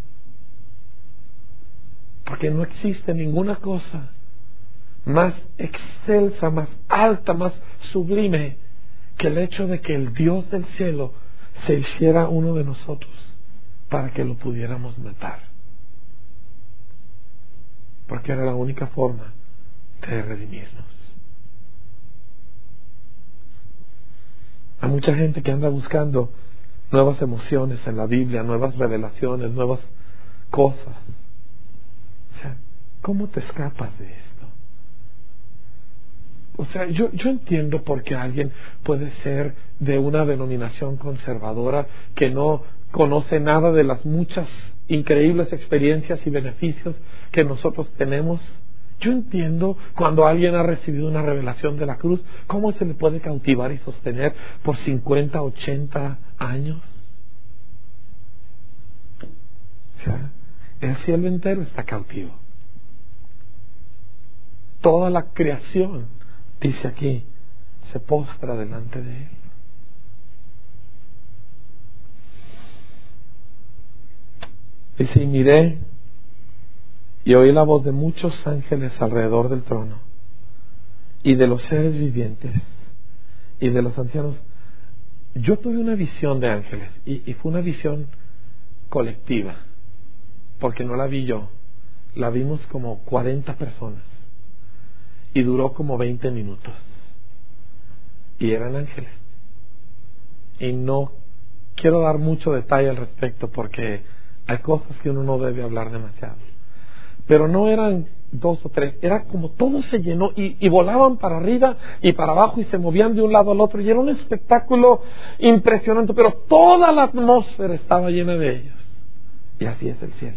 Porque no existe ninguna cosa más excelsa, más alta, más sublime que el hecho de que el Dios del cielo se hiciera uno de nosotros para que lo pudiéramos matar. Porque era la única forma de redimirnos. Hay mucha gente que anda buscando nuevas emociones en la Biblia, nuevas revelaciones, nuevas cosas. O sea, ¿cómo te escapas de esto? O sea, yo, yo entiendo por qué alguien puede ser de una denominación conservadora que no conoce nada de las muchas increíbles experiencias y beneficios que nosotros tenemos. Yo entiendo cuando alguien ha recibido una revelación de la cruz, cómo se le puede cautivar y sostener por cincuenta, ochenta años. O sea, el cielo entero está cautivo. Toda la creación, dice aquí, se postra delante de Él. Dice, y miré y oí la voz de muchos ángeles alrededor del trono, y de los seres vivientes, y de los ancianos. Yo tuve una visión de ángeles, y, y fue una visión colectiva, porque no la vi yo, la vimos como cuarenta personas, y duró como veinte minutos, y eran ángeles. Y no quiero dar mucho detalle al respecto, porque hay cosas que uno no debe hablar demasiado. Pero no eran dos o tres, era como todo se llenó y, y volaban para arriba y para abajo y se movían de un lado al otro, y era un espectáculo impresionante, pero toda la atmósfera estaba llena de ellos. Y así es el cielo.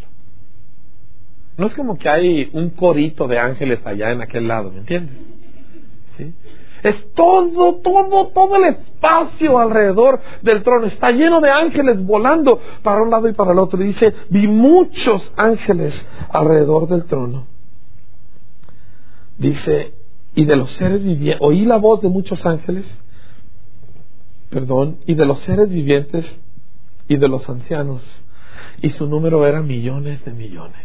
No es como que hay un corito de ángeles allá en aquel lado, ¿me entiendes? ¿Sí? Es todo, todo, todo el espacio alrededor del trono. Está lleno de ángeles volando para un lado y para el otro. Y dice, vi muchos ángeles alrededor del trono. Dice, y de los seres vivientes, oí la voz de muchos ángeles, perdón, y de los seres vivientes y de los ancianos. Y su número era millones de millones.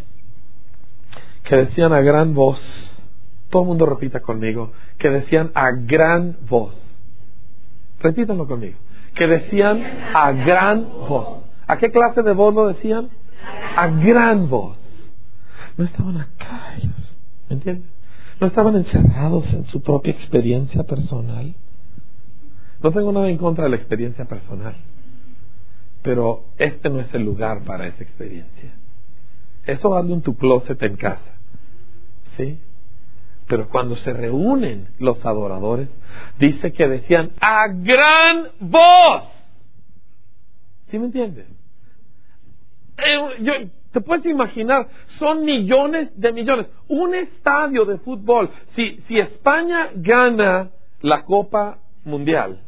Que decían a gran voz, todo el mundo repita conmigo, que decían a gran voz. Repítanlo conmigo. Que decían a gran voz. ¿A qué clase de voz lo decían? A gran voz. No estaban acá ellos, ¿me entienden? No estaban encerrados en su propia experiencia personal. No tengo nada en contra de la experiencia personal, pero este no es el lugar para esa experiencia. Eso hazlo en tu closet en casa, ¿sí? Pero cuando se reúnen los adoradores, dice que decían a gran voz. ¿Sí me entiendes? Eh, yo, te puedes imaginar, son millones de millones. Un estadio de fútbol, si, si España gana la Copa Mundial,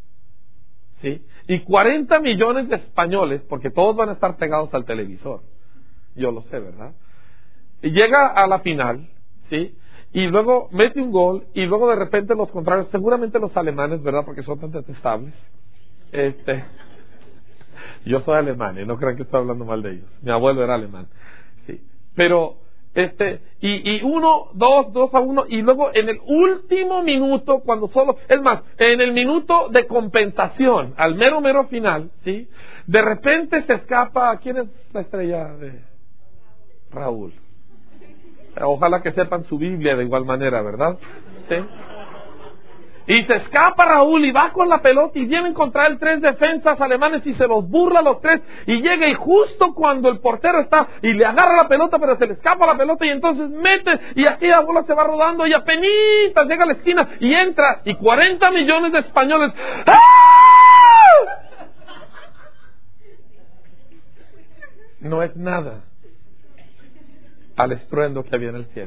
¿sí? Y cuarenta millones de españoles, porque todos van a estar pegados al televisor, yo lo sé, ¿verdad? Y llega a la final, ¿sí? Y luego mete un gol, y luego de repente los contrarios, seguramente los alemanes, ¿verdad? Porque son tan detestables. Este, yo soy alemán, y no crean que estoy hablando mal de ellos. Mi abuelo era alemán, ¿sí? Pero, este, y, y uno, dos, dos a uno, y luego en el último minuto, cuando solo, es más, en el minuto de compensación, al mero, mero final, ¿sí? De repente se escapa, ¿quién es la estrella de Raúl? Ojalá que sepan su Biblia de igual manera, ¿verdad? ¿Sí? Y se escapa Raúl y va con la pelota y vienen contra él tres defensas alemanes y se los burla a los tres y llega y justo cuando el portero está y le agarra la pelota pero se le escapa la pelota y entonces mete y aquí la bola se va rodando y apenitas llega a la esquina y entra y cuarenta millones de españoles ¡ah! No es nada al estruendo que había en el cielo.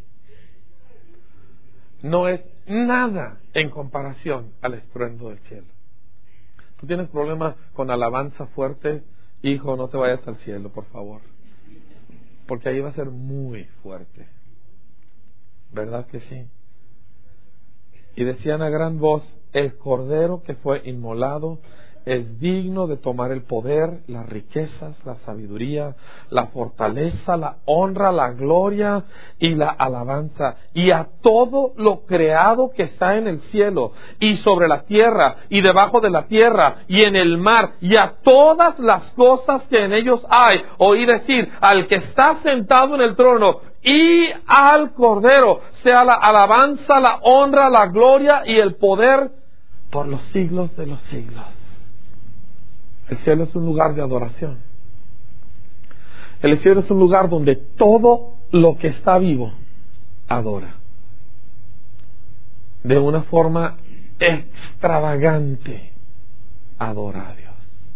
No es nada en comparación al estruendo del cielo. Tú tienes problemas con alabanza fuerte, hijo, no te vayas al cielo, por favor, porque ahí va a ser muy fuerte. ¿Verdad que sí? Y decían a gran voz, el cordero que fue inmolado es digno de tomar el poder, las riquezas, la sabiduría, la fortaleza, la honra, la gloria y la alabanza. Y a todo lo creado que está en el cielo y sobre la tierra y debajo de la tierra y en el mar y a todas las cosas que en ellos hay. Oí decir, al que está sentado en el trono y al Cordero sea la alabanza, la honra, la gloria y el poder por los siglos de los siglos. El cielo es un lugar de adoración. El cielo es un lugar donde todo lo que está vivo adora. De una forma extravagante adora a Dios.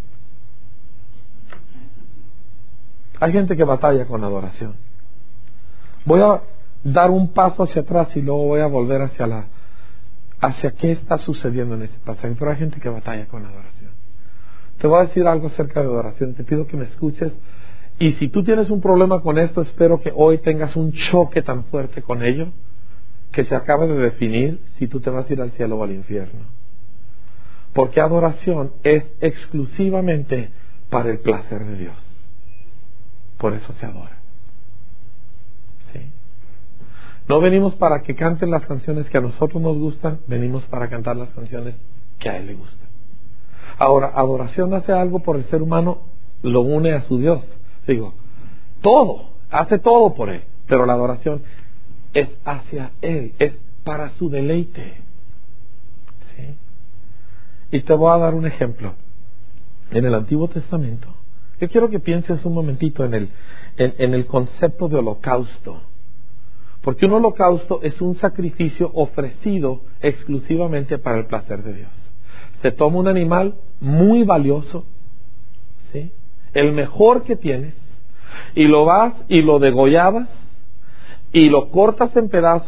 Hay gente que batalla con adoración. Voy a dar un paso hacia atrás y luego voy a volver hacia la hacia qué está sucediendo en este pasaje. Pero hay gente que batalla con adoración. Te voy a decir algo acerca de adoración. Te pido que me escuches. Y si tú tienes un problema con esto, espero que hoy tengas un choque tan fuerte con ello que se acabe de definir si tú te vas a ir al cielo o al infierno. Porque adoración es exclusivamente para el placer de Dios. Por eso se adora. ¿Sí? No venimos para que canten las canciones que a nosotros nos gustan, venimos para cantar las canciones que a Él le gustan. Ahora, adoración hace algo por el ser humano, lo une a su Dios. Digo, todo, hace todo por Él, pero la adoración es hacia Él, es para su deleite. ¿Sí? Y te voy a dar un ejemplo. En el Antiguo Testamento, yo quiero que pienses un momentito en el, en, en el concepto de holocausto. Porque un holocausto es un sacrificio ofrecido exclusivamente para el placer de Dios. Se toma un animal muy valioso, ¿sí? El mejor que tienes, y lo vas y lo degollabas y lo cortas en pedazos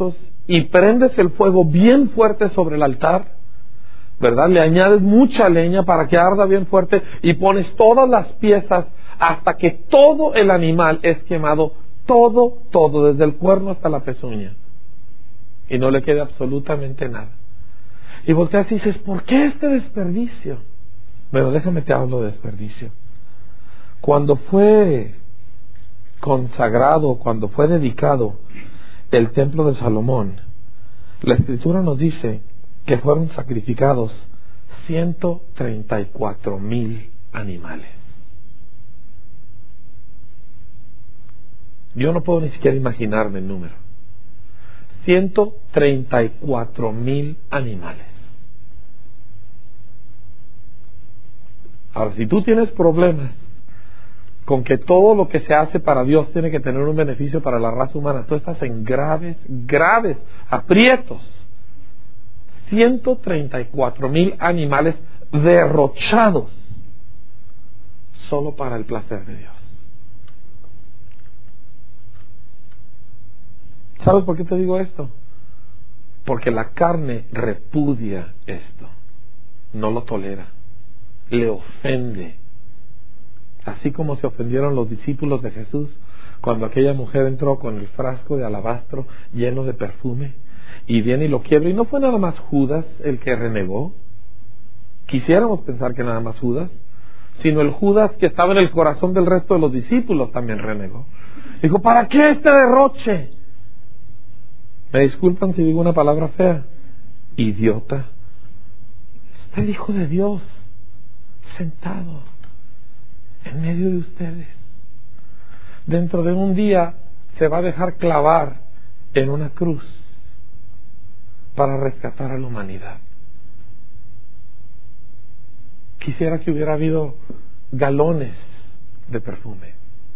y prendes el fuego bien fuerte sobre el altar, ¿verdad? Le añades mucha leña para que arda bien fuerte y pones todas las piezas hasta que todo el animal es quemado, todo, todo, desde el cuerno hasta la pezuña, y no le quede absolutamente nada. Y volteas y dices, ¿por qué este desperdicio? Bueno, déjame te hablo de desperdicio. Cuando fue consagrado, cuando fue dedicado el templo de Salomón, la Escritura nos dice que fueron sacrificados ciento treinta y cuatro mil animales. Yo no puedo ni siquiera imaginarme el número. ciento treinta y cuatro mil animales. Ahora, si tú tienes problemas con que todo lo que se hace para Dios tiene que tener un beneficio para la raza humana, tú estás en graves, graves aprietos. ciento treinta y cuatro mil animales derrochados solo para el placer de Dios. ¿Sabes por qué te digo esto? Porque la carne repudia esto, no lo tolera, le ofende. Así como se ofendieron los discípulos de Jesús cuando aquella mujer entró con el frasco de alabastro lleno de perfume y viene y lo quiebra. Y no fue nada más Judas el que renegó. Quisiéramos pensar que nada más Judas, sino el Judas que estaba en el corazón del resto de los discípulos también renegó. Dijo, ¿para qué este derroche? Me disculpan si digo una palabra fea. Idiota. Está el Hijo de Dios sentado en medio de ustedes. Dentro de un día se va a dejar clavar en una cruz para rescatar a la humanidad. Quisiera que hubiera habido galones de perfume.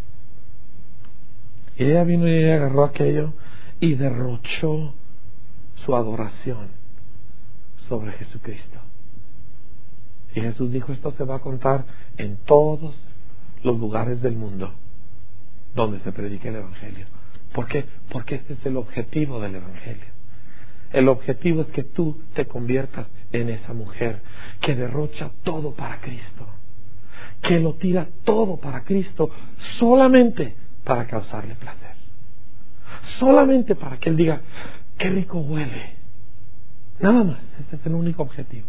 Y ella vino y ella agarró aquello y derrochó su adoración sobre Jesucristo. Y Jesús dijo, esto se va a contar en todos los lugares del mundo donde se predique el Evangelio. ¿Por qué? Porque este es el objetivo del Evangelio. El objetivo es que tú te conviertas en esa mujer que derrocha todo para Cristo, que lo tira todo para Cristo, solamente para causarle placer, solamente para que Él diga, qué rico huele. Nada más, este es el único objetivo.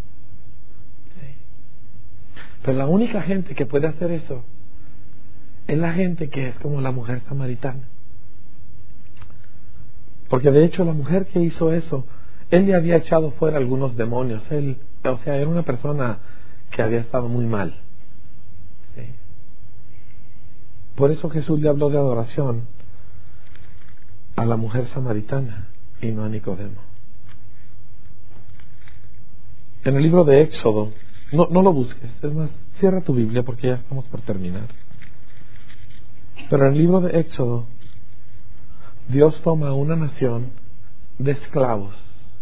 Pero la única gente que puede hacer eso es la gente que es como la mujer samaritana. Porque de hecho la mujer que hizo eso, él le había echado fuera algunos demonios. Él, o sea, era una persona que había estado muy mal. ¿Sí? Por eso Jesús le habló de adoración a la mujer samaritana y no a Nicodemo. En el libro de Éxodo, No, no lo busques, es más, cierra tu Biblia porque ya estamos por terminar. Pero en el libro de Éxodo, Dios toma a una nación de esclavos.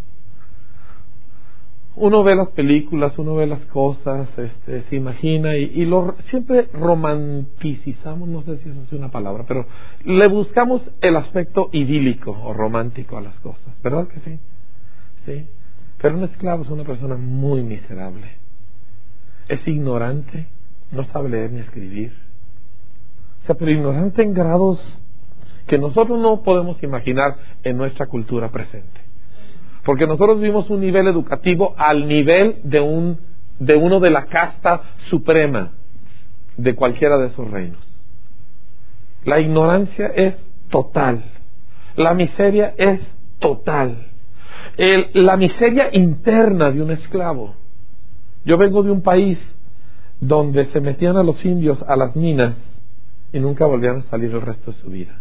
Uno ve las películas, uno ve las cosas, este, se imagina y, y lo, siempre romanticizamos, no sé si eso es una palabra, pero le buscamos el aspecto idílico o romántico a las cosas, ¿verdad que sí? Sí. Pero un esclavo es una persona muy miserable. Es ignorante, no sabe leer ni escribir. O sea, pero ignorante en grados que nosotros no podemos imaginar en nuestra cultura presente. Porque nosotros vivimos un nivel educativo al nivel de un de uno de la casta suprema de cualquiera de esos reinos. La ignorancia es total. La miseria es total. El, la miseria interna de un esclavo. Yo vengo de un país donde se metían a los indios a las minas y nunca volvían a salir el resto de su vida.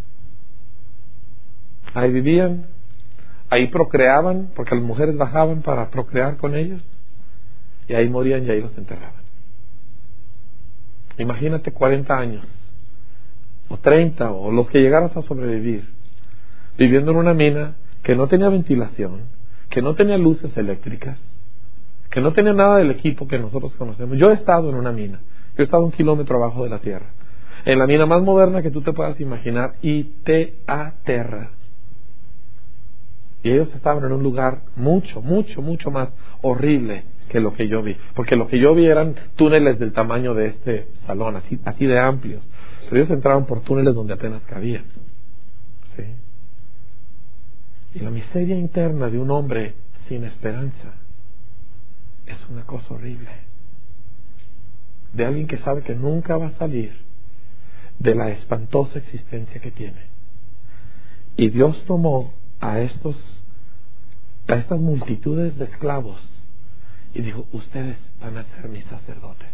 Ahí vivían, ahí procreaban, porque las mujeres bajaban para procrear con ellos, y ahí morían y ahí los enterraban. Imagínate cuarenta años, o treinta, o los que llegaras a sobrevivir, viviendo en una mina que no tenía ventilación, que no tenía luces eléctricas, que no tenía nada del equipo que nosotros conocemos. Yo he estado en una mina, yo he estado un kilómetro abajo de la tierra, en la mina más moderna que tú te puedas imaginar, y te aterra. Y ellos estaban en un lugar mucho, mucho, mucho más horrible que lo que yo vi. Porque lo que yo vi eran túneles del tamaño de este salón, así, así de amplios. Pero ellos entraban por túneles donde apenas cabían. ¿Sí? Y la miseria interna de un hombre sin esperanza es una cosa horrible. De alguien que sabe que nunca va a salir de la espantosa existencia que tiene. Y Dios tomó a estos a estas multitudes de esclavos y dijo: ustedes van a ser mis sacerdotes.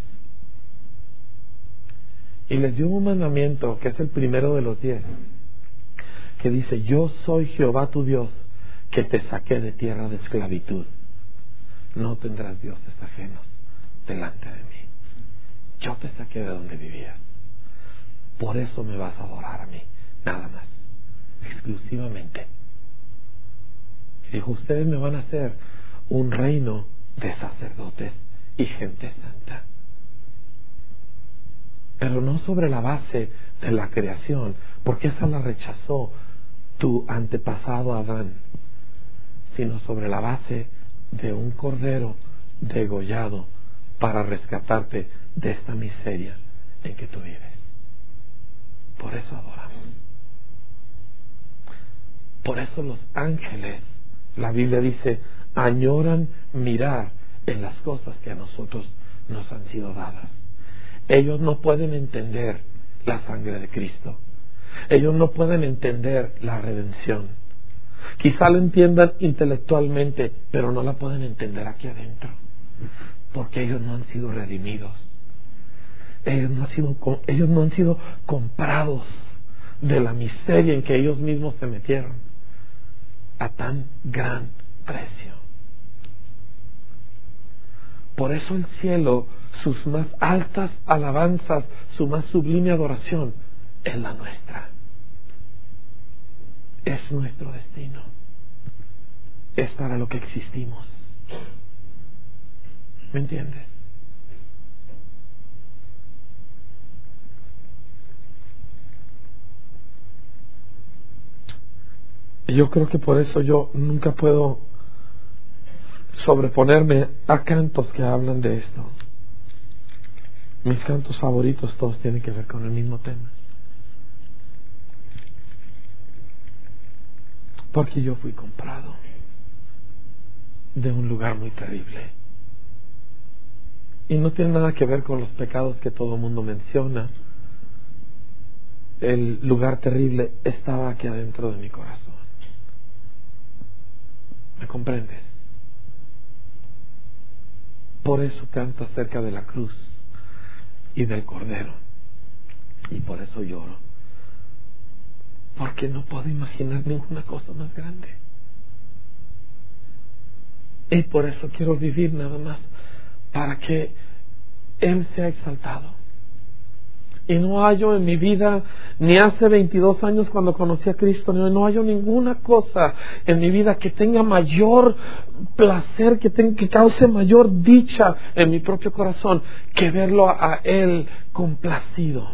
Y les dio un mandamiento que es el primero de los diez, que dice: yo soy Jehová tu Dios, que te saqué de tierra de esclavitud. No tendrás dioses ajenos delante de mí. Yo te saqué de donde vivías. Por eso me vas a adorar a mí, nada más, exclusivamente. Y dijo: ustedes me van a hacer un reino de sacerdotes y gente santa. Pero no sobre la base de la creación, porque esa la rechazó tu antepasado Adán, sino sobre la base de un cordero degollado para rescatarte de esta miseria en que tú vives. Por eso adoramos. Por eso los ángeles, la Biblia dice, añoran mirar en las cosas que a nosotros nos han sido dadas. Ellos no pueden entender la sangre de Cristo. Ellos no pueden entender la redención. Quizá lo entiendan intelectualmente, pero no la pueden entender aquí adentro, porque ellos no han sido redimidos. Ellos no han sido, ellos no han sido comprados de la miseria en que ellos mismos se metieron a tan gran precio. Por eso el cielo, sus más altas alabanzas, su más sublime adoración, es la nuestra. Es nuestro destino. Es para lo que existimos. ¿Me entiendes? Y yo creo que por eso yo nunca puedo sobreponerme a cantos que hablan de esto. Mis cantos favoritos todos tienen que ver con el mismo tema. Porque yo fui comprado de un lugar muy terrible. Y no tiene nada que ver con los pecados que todo el mundo menciona. El lugar terrible estaba aquí adentro de mi corazón. ¿Me comprendes? Por eso canto acerca de la cruz y del Cordero. Y por eso lloro. Porque no puedo imaginar ninguna cosa más grande. Y por eso quiero vivir nada más para que Él sea exaltado. Y no hallo en mi vida, ni hace veintidós años cuando conocí a Cristo, no, no hallo ninguna cosa en mi vida que tenga mayor placer, que, tenga, que cause mayor dicha en mi propio corazón, que verlo a, a Él complacido.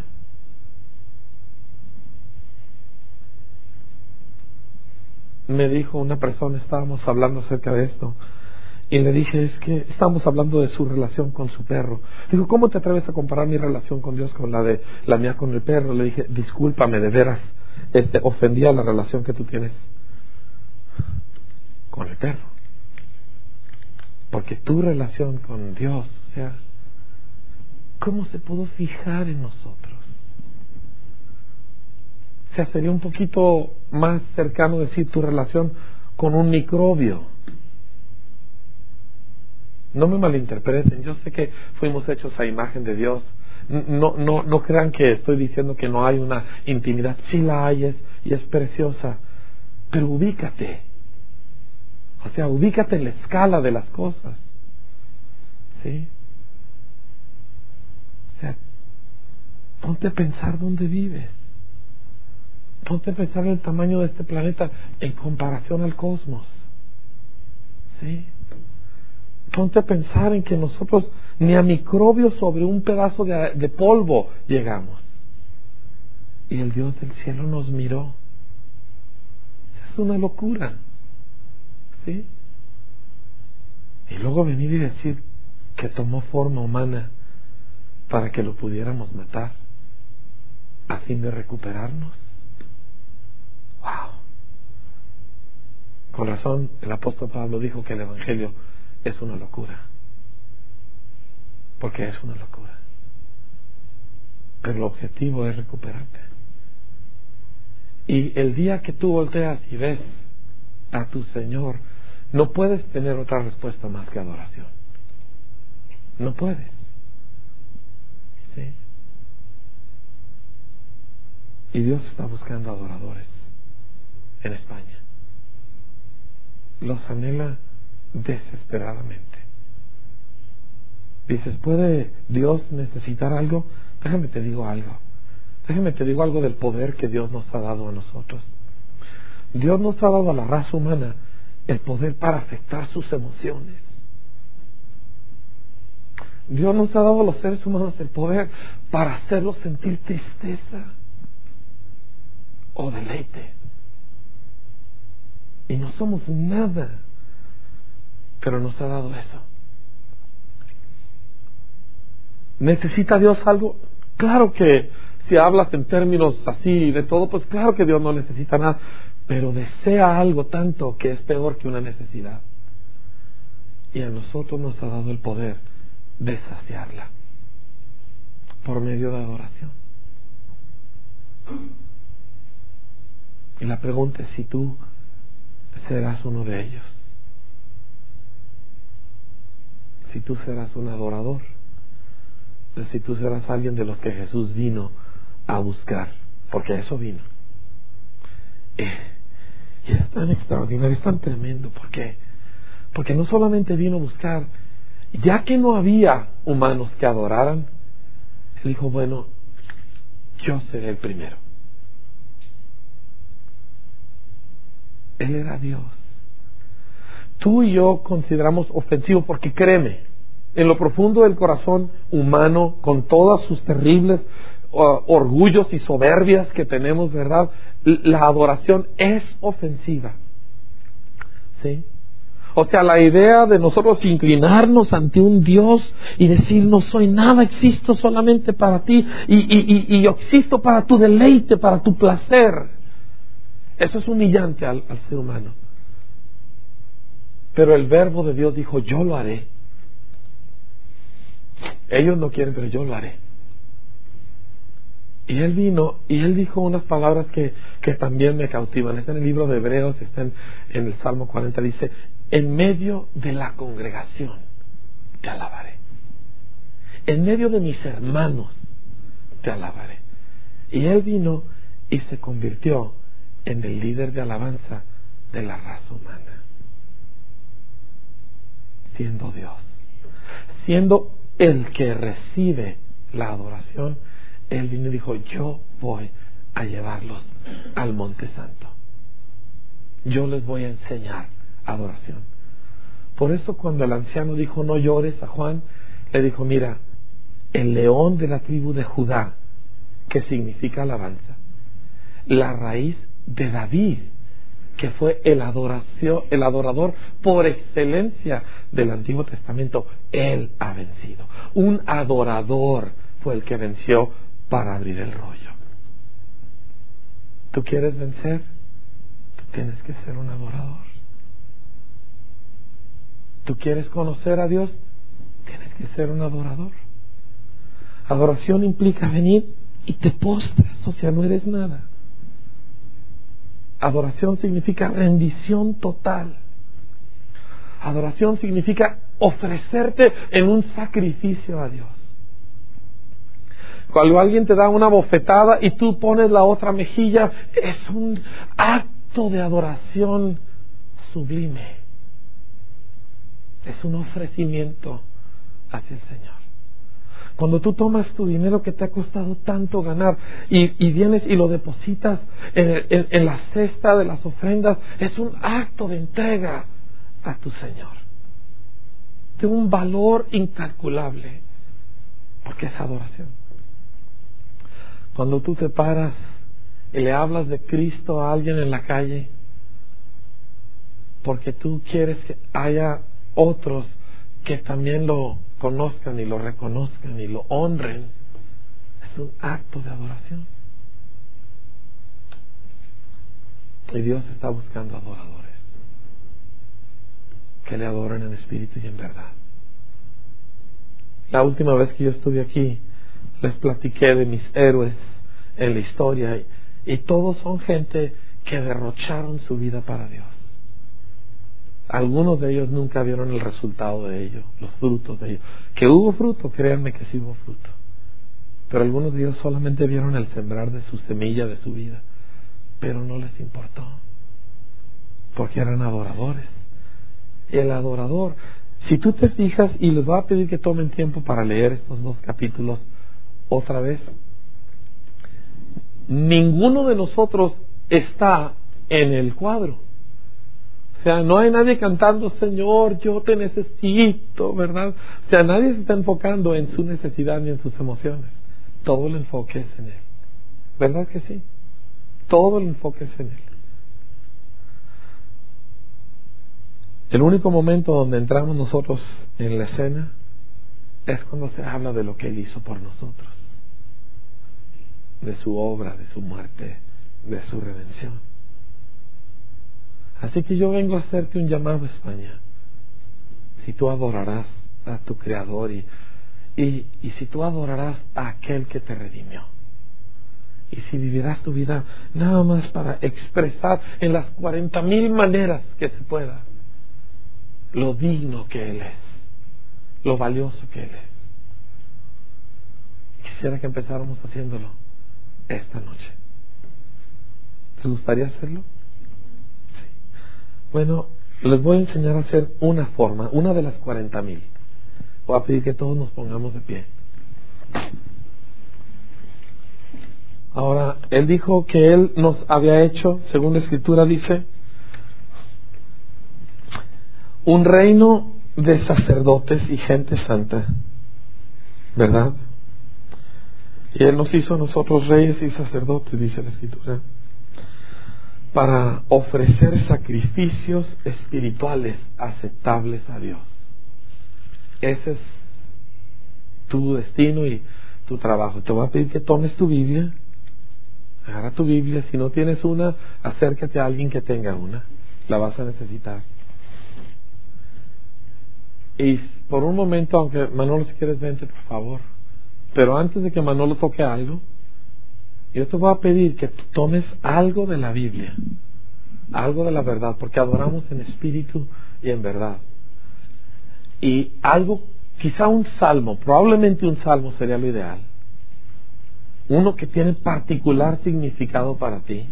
Me dijo una persona, estábamos hablando acerca de esto, y le dije, es que estamos hablando de su relación con su perro. Dijo, ¿cómo te atreves a comparar mi relación con Dios con la de la mía con el perro? Le dije, discúlpame, de veras, este, ofendí a la relación que tú tienes con el perro. Porque tu relación con Dios, o sea, ¿cómo se pudo fijar en nosotros? O sea, sería un poquito más cercano decir tu relación con un microbio. No me malinterpreten, yo sé que fuimos hechos a imagen de Dios. No, no, no crean que estoy diciendo que no hay una intimidad. Sí la hay, es, y es preciosa. Pero ubícate. O sea, ubícate en la escala de las cosas. ¿Sí? O sea, ponte a pensar dónde vives. Ponte a pensar en el tamaño de este planeta en comparación al cosmos. ¿Sí? Ponte a pensar en que nosotros ni a microbios sobre un pedazo de, de polvo llegamos. Y el Dios del cielo nos miró. Es una locura. ¿Sí? Y luego venir y decir que tomó forma humana para que lo pudiéramos matar a fin de recuperarnos. ¡Wow! Con razón, el apóstol Pablo dijo que el Evangelio es una locura. Porque es una locura. Pero el objetivo es recuperarte. Y el día que tú volteas y ves a tu Señor, no puedes tener otra respuesta más que adoración. No puedes. ¿Sí? Y Dios está buscando adoradores en España. Los anhela desesperadamente. Dices, ¿puede Dios necesitar algo? Déjame te digo algo. Déjame te digo algo del poder que Dios nos ha dado a nosotros. Dios nos ha dado a la raza humana el poder para afectar sus emociones. Dios nos ha dado a los seres humanos el poder para hacerlos sentir tristeza o deleite. Y no somos nada, pero nos ha dado eso. ¿Necesita Dios algo? Claro que si hablas en términos así de todo, pues claro que Dios no necesita nada, pero desea algo tanto que es peor que una necesidad. Y a nosotros nos ha dado el poder de saciarla por medio de adoración. Y la pregunta es si tú serás uno de ellos, si tú serás un adorador, si tú serás alguien de los que Jesús vino a buscar, porque eso vino. Eh, y es tan extraordinario, es tan tremendo. ¿Por qué? Porque no solamente vino a buscar, ya que no había humanos que adoraran, Él dijo, bueno, yo seré el primero. Él era Dios. Tú y yo consideramos ofensivo porque créeme, en lo profundo del corazón humano, con todas sus terribles uh, orgullos y soberbias que tenemos, ¿verdad? La adoración es ofensiva. ¿Sí? O sea, la idea de nosotros inclinarnos ante un Dios y decir, no soy nada, existo solamente para ti y, y, y, y yo existo para tu deleite, para tu placer. Eso es humillante al, al ser humano. Pero el verbo de Dios dijo, yo lo haré. Ellos no quieren, pero yo lo haré. Y Él vino y Él dijo unas palabras que, que también me cautivan. Está en el libro de Hebreos, está en, en el Salmo cuarenta, dice, en medio de la congregación te alabaré. En medio de mis hermanos te alabaré. Y Él vino y se convirtió en el líder de alabanza de la raza humana, siendo Dios, siendo el que recibe la adoración. Él vino y dijo, yo voy a llevarlos al Monte Santo, yo les voy a enseñar adoración. Por eso cuando el anciano dijo no llores a Juan, le dijo, mira, el león de la tribu de Judá, que significa alabanza, la raíz de David, que fue el adoración, el adorador por excelencia del Antiguo Testamento, él ha vencido. Un adorador fue el que venció para abrir el rollo. ¿Tú quieres vencer? Tú tienes que ser un adorador. ¿Tú quieres conocer a Dios? Tienes que ser un adorador. Adoración implica venir y te postras, o sea, no eres nada. Adoración significa rendición total. Adoración significa ofrecerte en un sacrificio a Dios. Cuando alguien te da una bofetada y tú pones la otra mejilla, es un acto de adoración sublime. Es un ofrecimiento hacia el Señor. Cuando tú tomas tu dinero que te ha costado tanto ganar y, y vienes y lo depositas en, el, en, en la cesta de las ofrendas, es un acto de entrega a tu Señor, de un valor incalculable, porque es adoración. Cuando tú te paras y le hablas de Cristo a alguien en la calle, porque tú quieres que haya otros que también lo conozcan y lo reconozcan y lo honren. Es un acto de adoración. Y Dios está buscando adoradores que le adoren en espíritu y en verdad. La última vez que yo estuve aquí, les platiqué de mis héroes en la historia, y, y todos son gente que derrocharon su vida para Dios. Algunos de ellos nunca vieron el resultado de ello, los frutos de ello. Que hubo fruto, créanme que sí hubo fruto. Pero algunos de ellos solamente vieron el sembrar de su semilla, de su vida. Pero no les importó, porque eran adoradores. El adorador, si tú te fijas, y les voy a pedir que tomen tiempo para leer estos dos capítulos otra vez, ninguno de nosotros está en el cuadro. O sea, no hay nadie cantando, Señor, yo te necesito, ¿verdad? O sea, nadie se está enfocando en su necesidad ni en sus emociones. Todo el enfoque es en Él. ¿Verdad que sí? Todo el enfoque es en Él. El único momento donde entramos nosotros en la escena es cuando se habla de lo que Él hizo por nosotros, de su obra, de su muerte, de su redención. Así que yo vengo a hacerte un llamado, España. Si tú adorarás a tu Creador y, y, y si tú adorarás a aquel que te redimió, y si vivirás tu vida nada más para expresar en las cuarenta mil maneras que se pueda lo digno que Él es, lo valioso que Él es. Quisiera que empezáramos haciéndolo esta noche. ¿Te gustaría hacerlo? Sí. Bueno, les voy a enseñar a hacer una forma, una de las cuarenta mil. Voy a pedir que todos nos pongamos de pie. Ahora, Él dijo que Él nos había hecho, según la Escritura dice, un reino de sacerdotes y gente santa, ¿verdad? Y Él nos hizo a nosotros reyes y sacerdotes, dice la Escritura, para ofrecer sacrificios espirituales aceptables a Dios. Ese es tu destino y tu trabajo. Te voy a pedir que tomes tu Biblia. Agarra tu Biblia. Si no tienes una, acércate a alguien que tenga una. La vas a necesitar. Y por un momento, aunque Manolo, si quieres, vente, por favor. Pero antes de que Manolo toque algo, yo te voy a pedir que tomes algo de la Biblia, algo de la verdad, porque adoramos en espíritu y en verdad. Y algo, quizá un salmo, probablemente un salmo sería lo ideal. Uno que tiene particular significado para ti.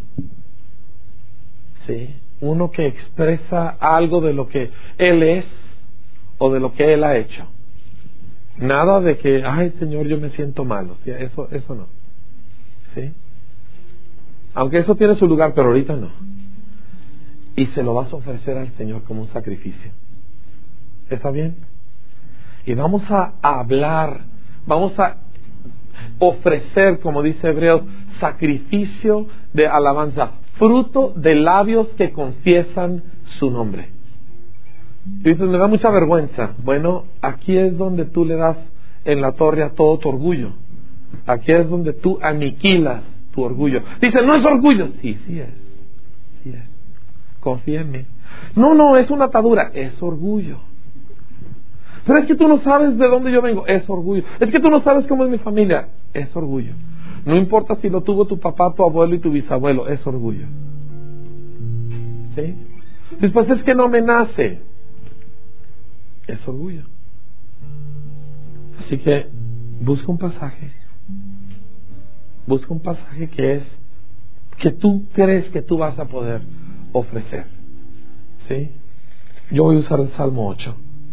¿Sí? Uno que expresa algo de lo que Él es o de lo que Él ha hecho. Nada de que, ay Señor, yo me siento malo. ¿Sí? Eso, eso no. ¿Sí? Aunque eso tiene su lugar, pero ahorita no. Y se lo vas a ofrecer al Señor como un sacrificio. ¿Está bien? Y vamos a hablar, vamos a ofrecer, como dice Hebreos, sacrificio de alabanza, fruto de labios que confiesan su nombre. Y dices, me da mucha vergüenza. Bueno, aquí es donde tú le das en la torre a todo tu orgullo. Aquí es donde tú aniquilas tu orgullo. Dice, no es orgullo. Sí, sí es. Sí es. Confía en mí. No, no, es una atadura. Es orgullo. Pero es que tú no sabes de dónde yo vengo. Es orgullo. Es que tú no sabes cómo es mi familia. Es orgullo. No importa si lo tuvo tu papá, tu abuelo y tu bisabuelo. Es orgullo. ¿Sí? Después es que no me nace. Es orgullo. Así que busca un pasaje. Busca un pasaje que es que tú crees que tú vas a poder ofrecer. ¿Sí? Yo voy a usar el Salmo ocho.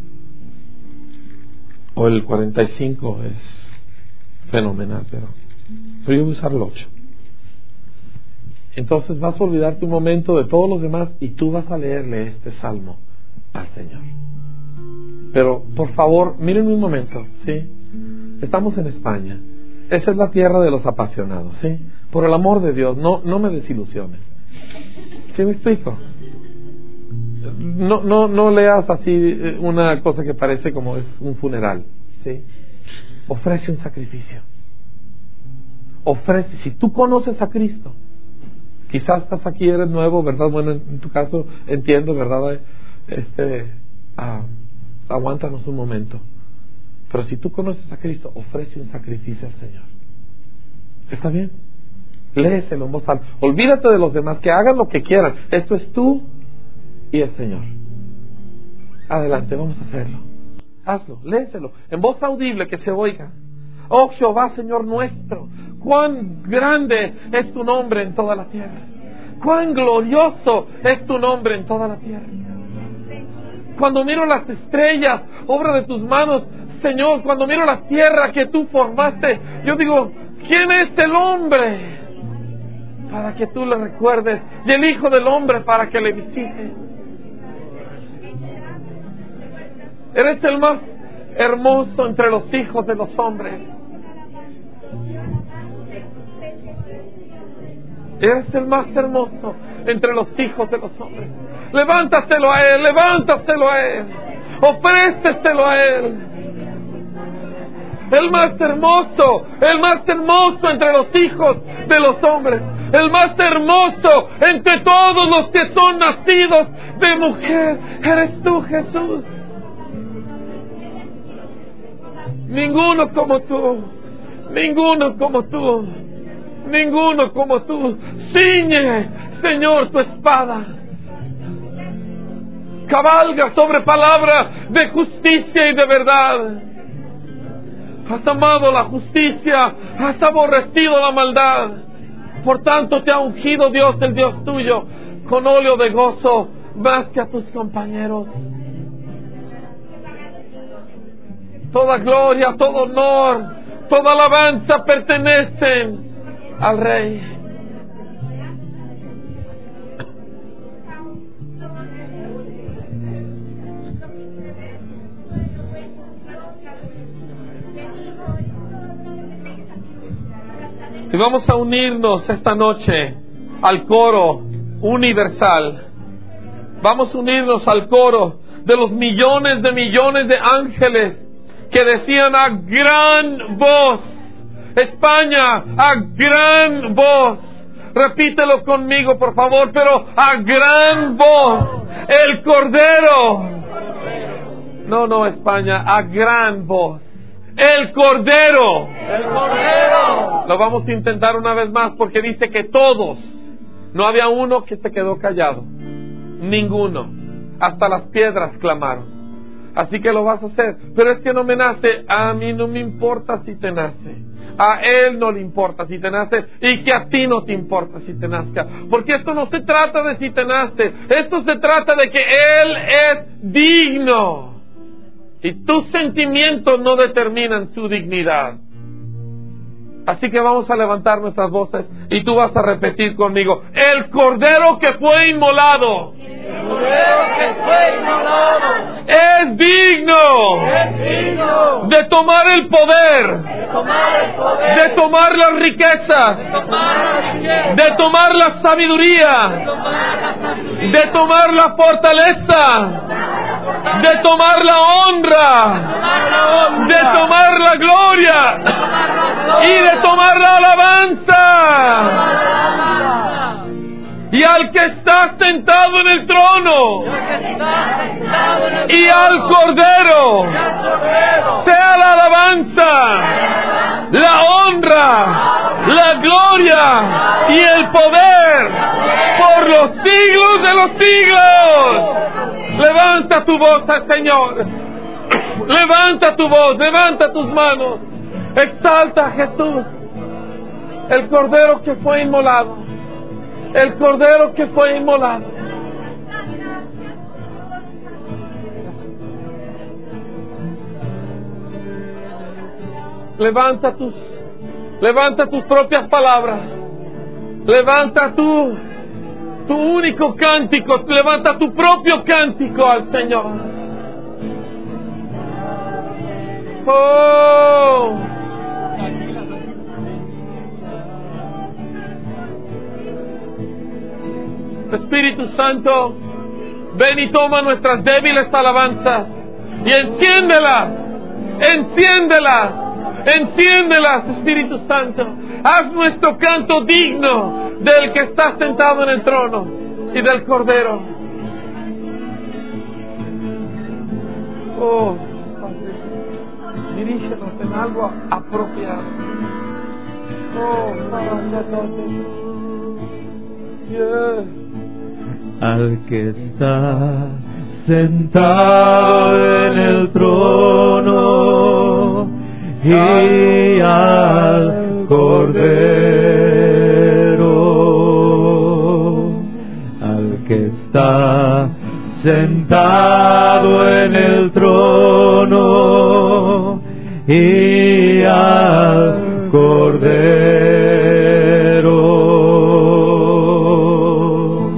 O el cuarenta y cinco es fenomenal, pero, pero yo voy a usar el ocho. Entonces vas a olvidarte un momento de todos los demás y tú vas a leerle este salmo al Señor. Pero por favor, miren un momento, ¿sí? Estamos en España. Esa es la tierra de los apasionados, ¿sí? Por el amor de Dios, no, no me desilusiones. ¿Sí me explico? no, no, no leas así una cosa que parece como es un funeral, ¿sí? Ofrece un sacrificio. Ofrece, si tú conoces a Cristo, quizás estás aquí, eres nuevo, ¿verdad? Bueno, en, en tu caso entiendo, ¿verdad? Este, ah, aguántanos un momento. Pero si tú conoces a Cristo, ofrece un sacrificio al Señor. ¿Está bien? Léeselo en voz alta. Olvídate de los demás, que hagan lo que quieran. Esto es tú y el Señor. Adelante, vamos a hacerlo. Hazlo, léeselo en voz audible, que se oiga. Oh Jehová, Señor nuestro, cuán grande es tu nombre en toda la tierra. Cuán glorioso es tu nombre en toda la tierra. Cuando miro las estrellas, obra de tus manos, Señor, cuando miro la tierra que tú formaste, yo digo, ¿quién es el hombre para que tú le recuerdes? Y el Hijo del Hombre para que le visites. Eres el más hermoso entre los hijos de los hombres. Eres el más hermoso entre los hijos de los hombres. Levántaselo a Él, levántaselo a Él. Ofréceselo a Él. El más hermoso, el más hermoso entre los hijos de los hombres. El más hermoso entre todos los que son nacidos de mujer. Eres tú, Jesús. Ninguno como tú. Ninguno como tú. Ninguno como tú. Ciñe, Señor, tu espada. Cabalga sobre palabra de justicia y de verdad. Has amado la justicia, has aborrecido la maldad. Por tanto te ha ungido Dios, el Dios tuyo, con óleo de gozo más que a tus compañeros. Toda gloria, todo honor, toda alabanza pertenecen al Rey. Y vamos a unirnos esta noche al coro universal. Vamos a unirnos al coro de los millones de millones de ángeles que decían a gran voz: España, a gran voz. Repítelo conmigo, por favor, pero a gran voz. El Cordero. No, no, España, a gran voz. El Cordero. El Cordero. Lo vamos a intentar una vez más, porque dice que todos, no había uno que se quedó callado. Ninguno. Hasta las piedras clamaron. Así que lo vas a hacer. Pero es que no me nace. A mí no me importa si te nace. A Él no le importa si te nace. Y que a ti no te importa si te nazca. Porque esto no se trata de si te nace. Esto se trata de que Él es digno. Y tus sentimientos no determinan su dignidad. Así que vamos a levantar nuestras voces y tú vas a repetir conmigo: el Cordero que fue inmolado, el Cordero que fue inmolado es digno, es digno de tomar el poder, de tomar, el poder, de tomar las riquezas, de tomar la, riqueza, de tomar la sabiduría, de tomar la, sabiduría, de tomar la fortaleza, de tomar la honra, de tomar la gloria y de tomar la alabanza. Y al que está sentado en el trono y al Cordero sea la alabanza, la honra, la gloria y el poder por los siglos de los siglos. Levanta tu voz al Señor. Levanta tu voz, levanta tus manos. Exalta a Jesús, el Cordero que fue inmolado, el Cordero que fue inmolado. Levanta tus, levanta tus propias palabras, levanta tu, tu único cántico, levanta tu propio cántico al Señor. Oh. Espíritu Santo, ven y toma nuestras débiles alabanzas y enciéndelas, enciéndelas, enciéndelas, Espíritu Santo. Haz nuestro canto digno del que está sentado en el trono y del Cordero. Oh, Padre, dirígenos en algo apropiado. Oh, yeah. Al que está sentado en el trono y al Cordero, al que está sentado en el trono y al Cordero,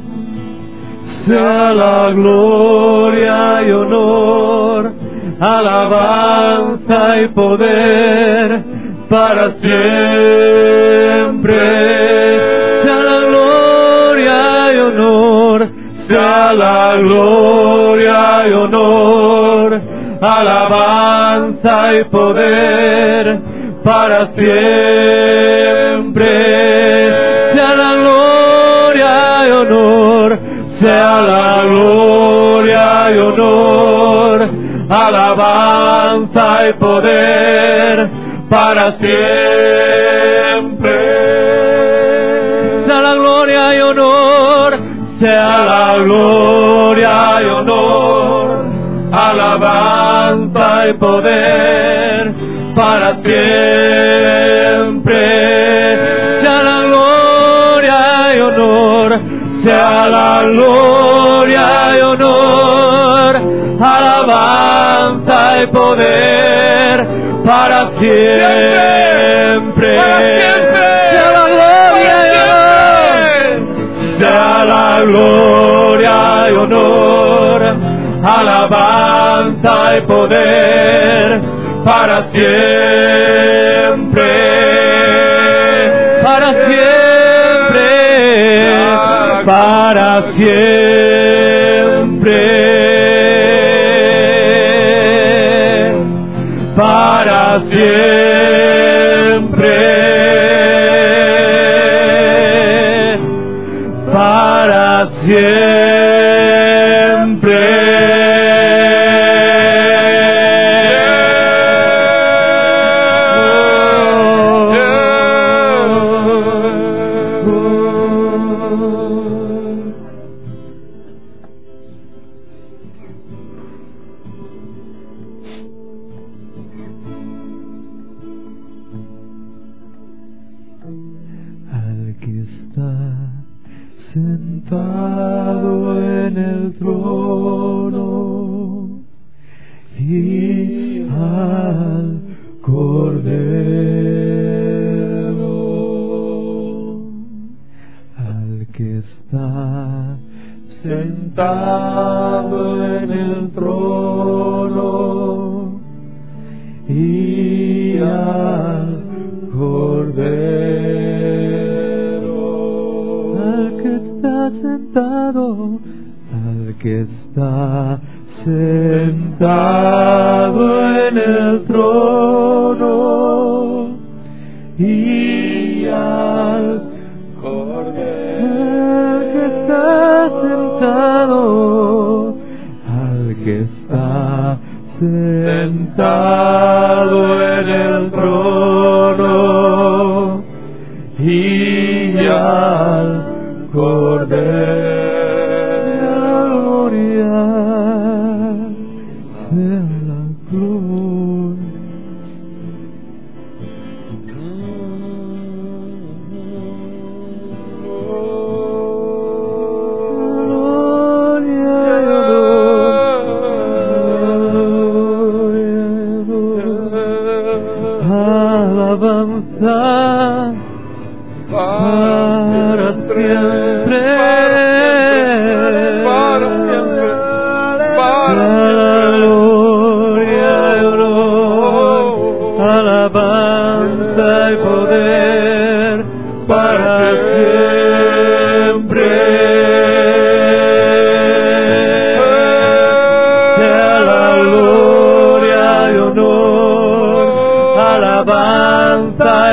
sea la gloria y honor, alabanza y poder para siempre. Sea la gloria y honor, sea la gloria y honor, alabanza y poder para siempre. Sea la gloria y honor, sea la gloria y honor, alabanza y poder para siempre. Sea la gloria y honor, sea la gloria y honor, alabanza y poder para siempre. Sea la gloria y honor, sea la gloria y honor, alabanza y poder para siempre. Sea la gloria y honor, sea la gloria y honor, alabanza y poder para siempre, para siempre, para siempre, para siempre, para siempre. Sentado en el trono y al Cordero, al que está sentado en el trono y al Cordero, al que está sentado, al que está sentado en el trono y al Cordero, al que está sentado, al que está sentado en el trono y al Cordero. Para siempre,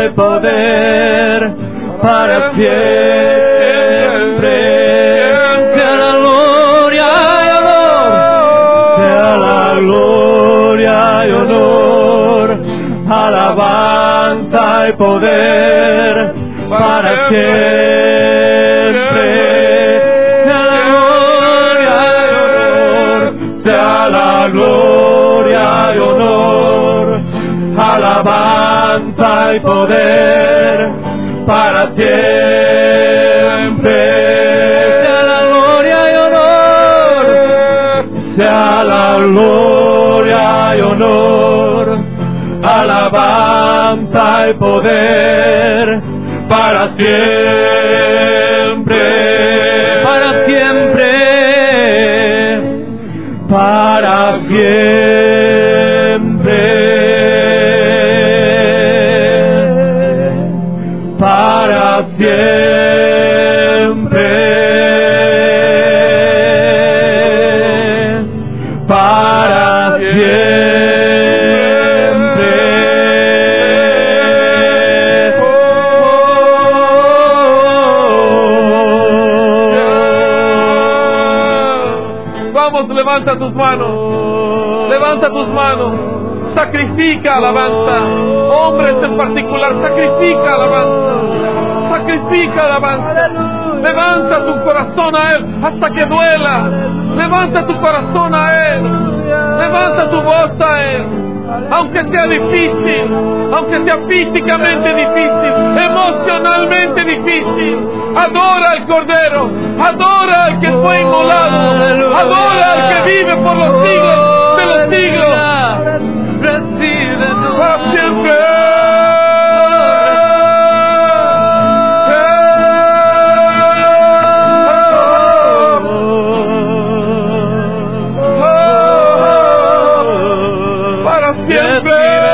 y poder para siempre. Sea la gloria y honor, sea la gloria y honor, alabanza y poder para siempre. Sea la gloria y honor, sea la gloria y honor, alabanza y poder para siempre. Sea la gloria y honor, sea la gloria y honor, alabanza y poder para siempre, para siempre, para siempre, para siempre, para siempre. Vamos, levanta tus manos, levanta tus manos, sacrifica alabanza. Hombres en particular, sacrifica alabanza, sacrifica alabanza. Levanta tu corazón a Él hasta que duela. Levanta tu corazón a Él, levanta tu voz a Él. Aunque sea difícil, aunque sea físicamente difícil, emocionalmente difícil, adora al Cordero, adora al que fue inmolado, adora al que vive por los siglos de los siglos. Recibe tu Para siempre. Para siempre.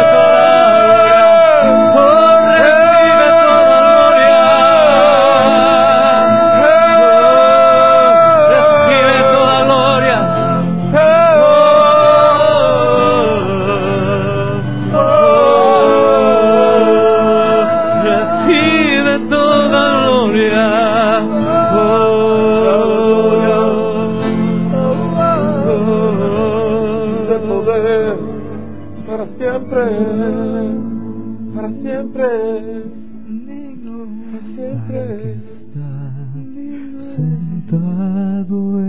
Para siempre, para siempre, para siempre, sentado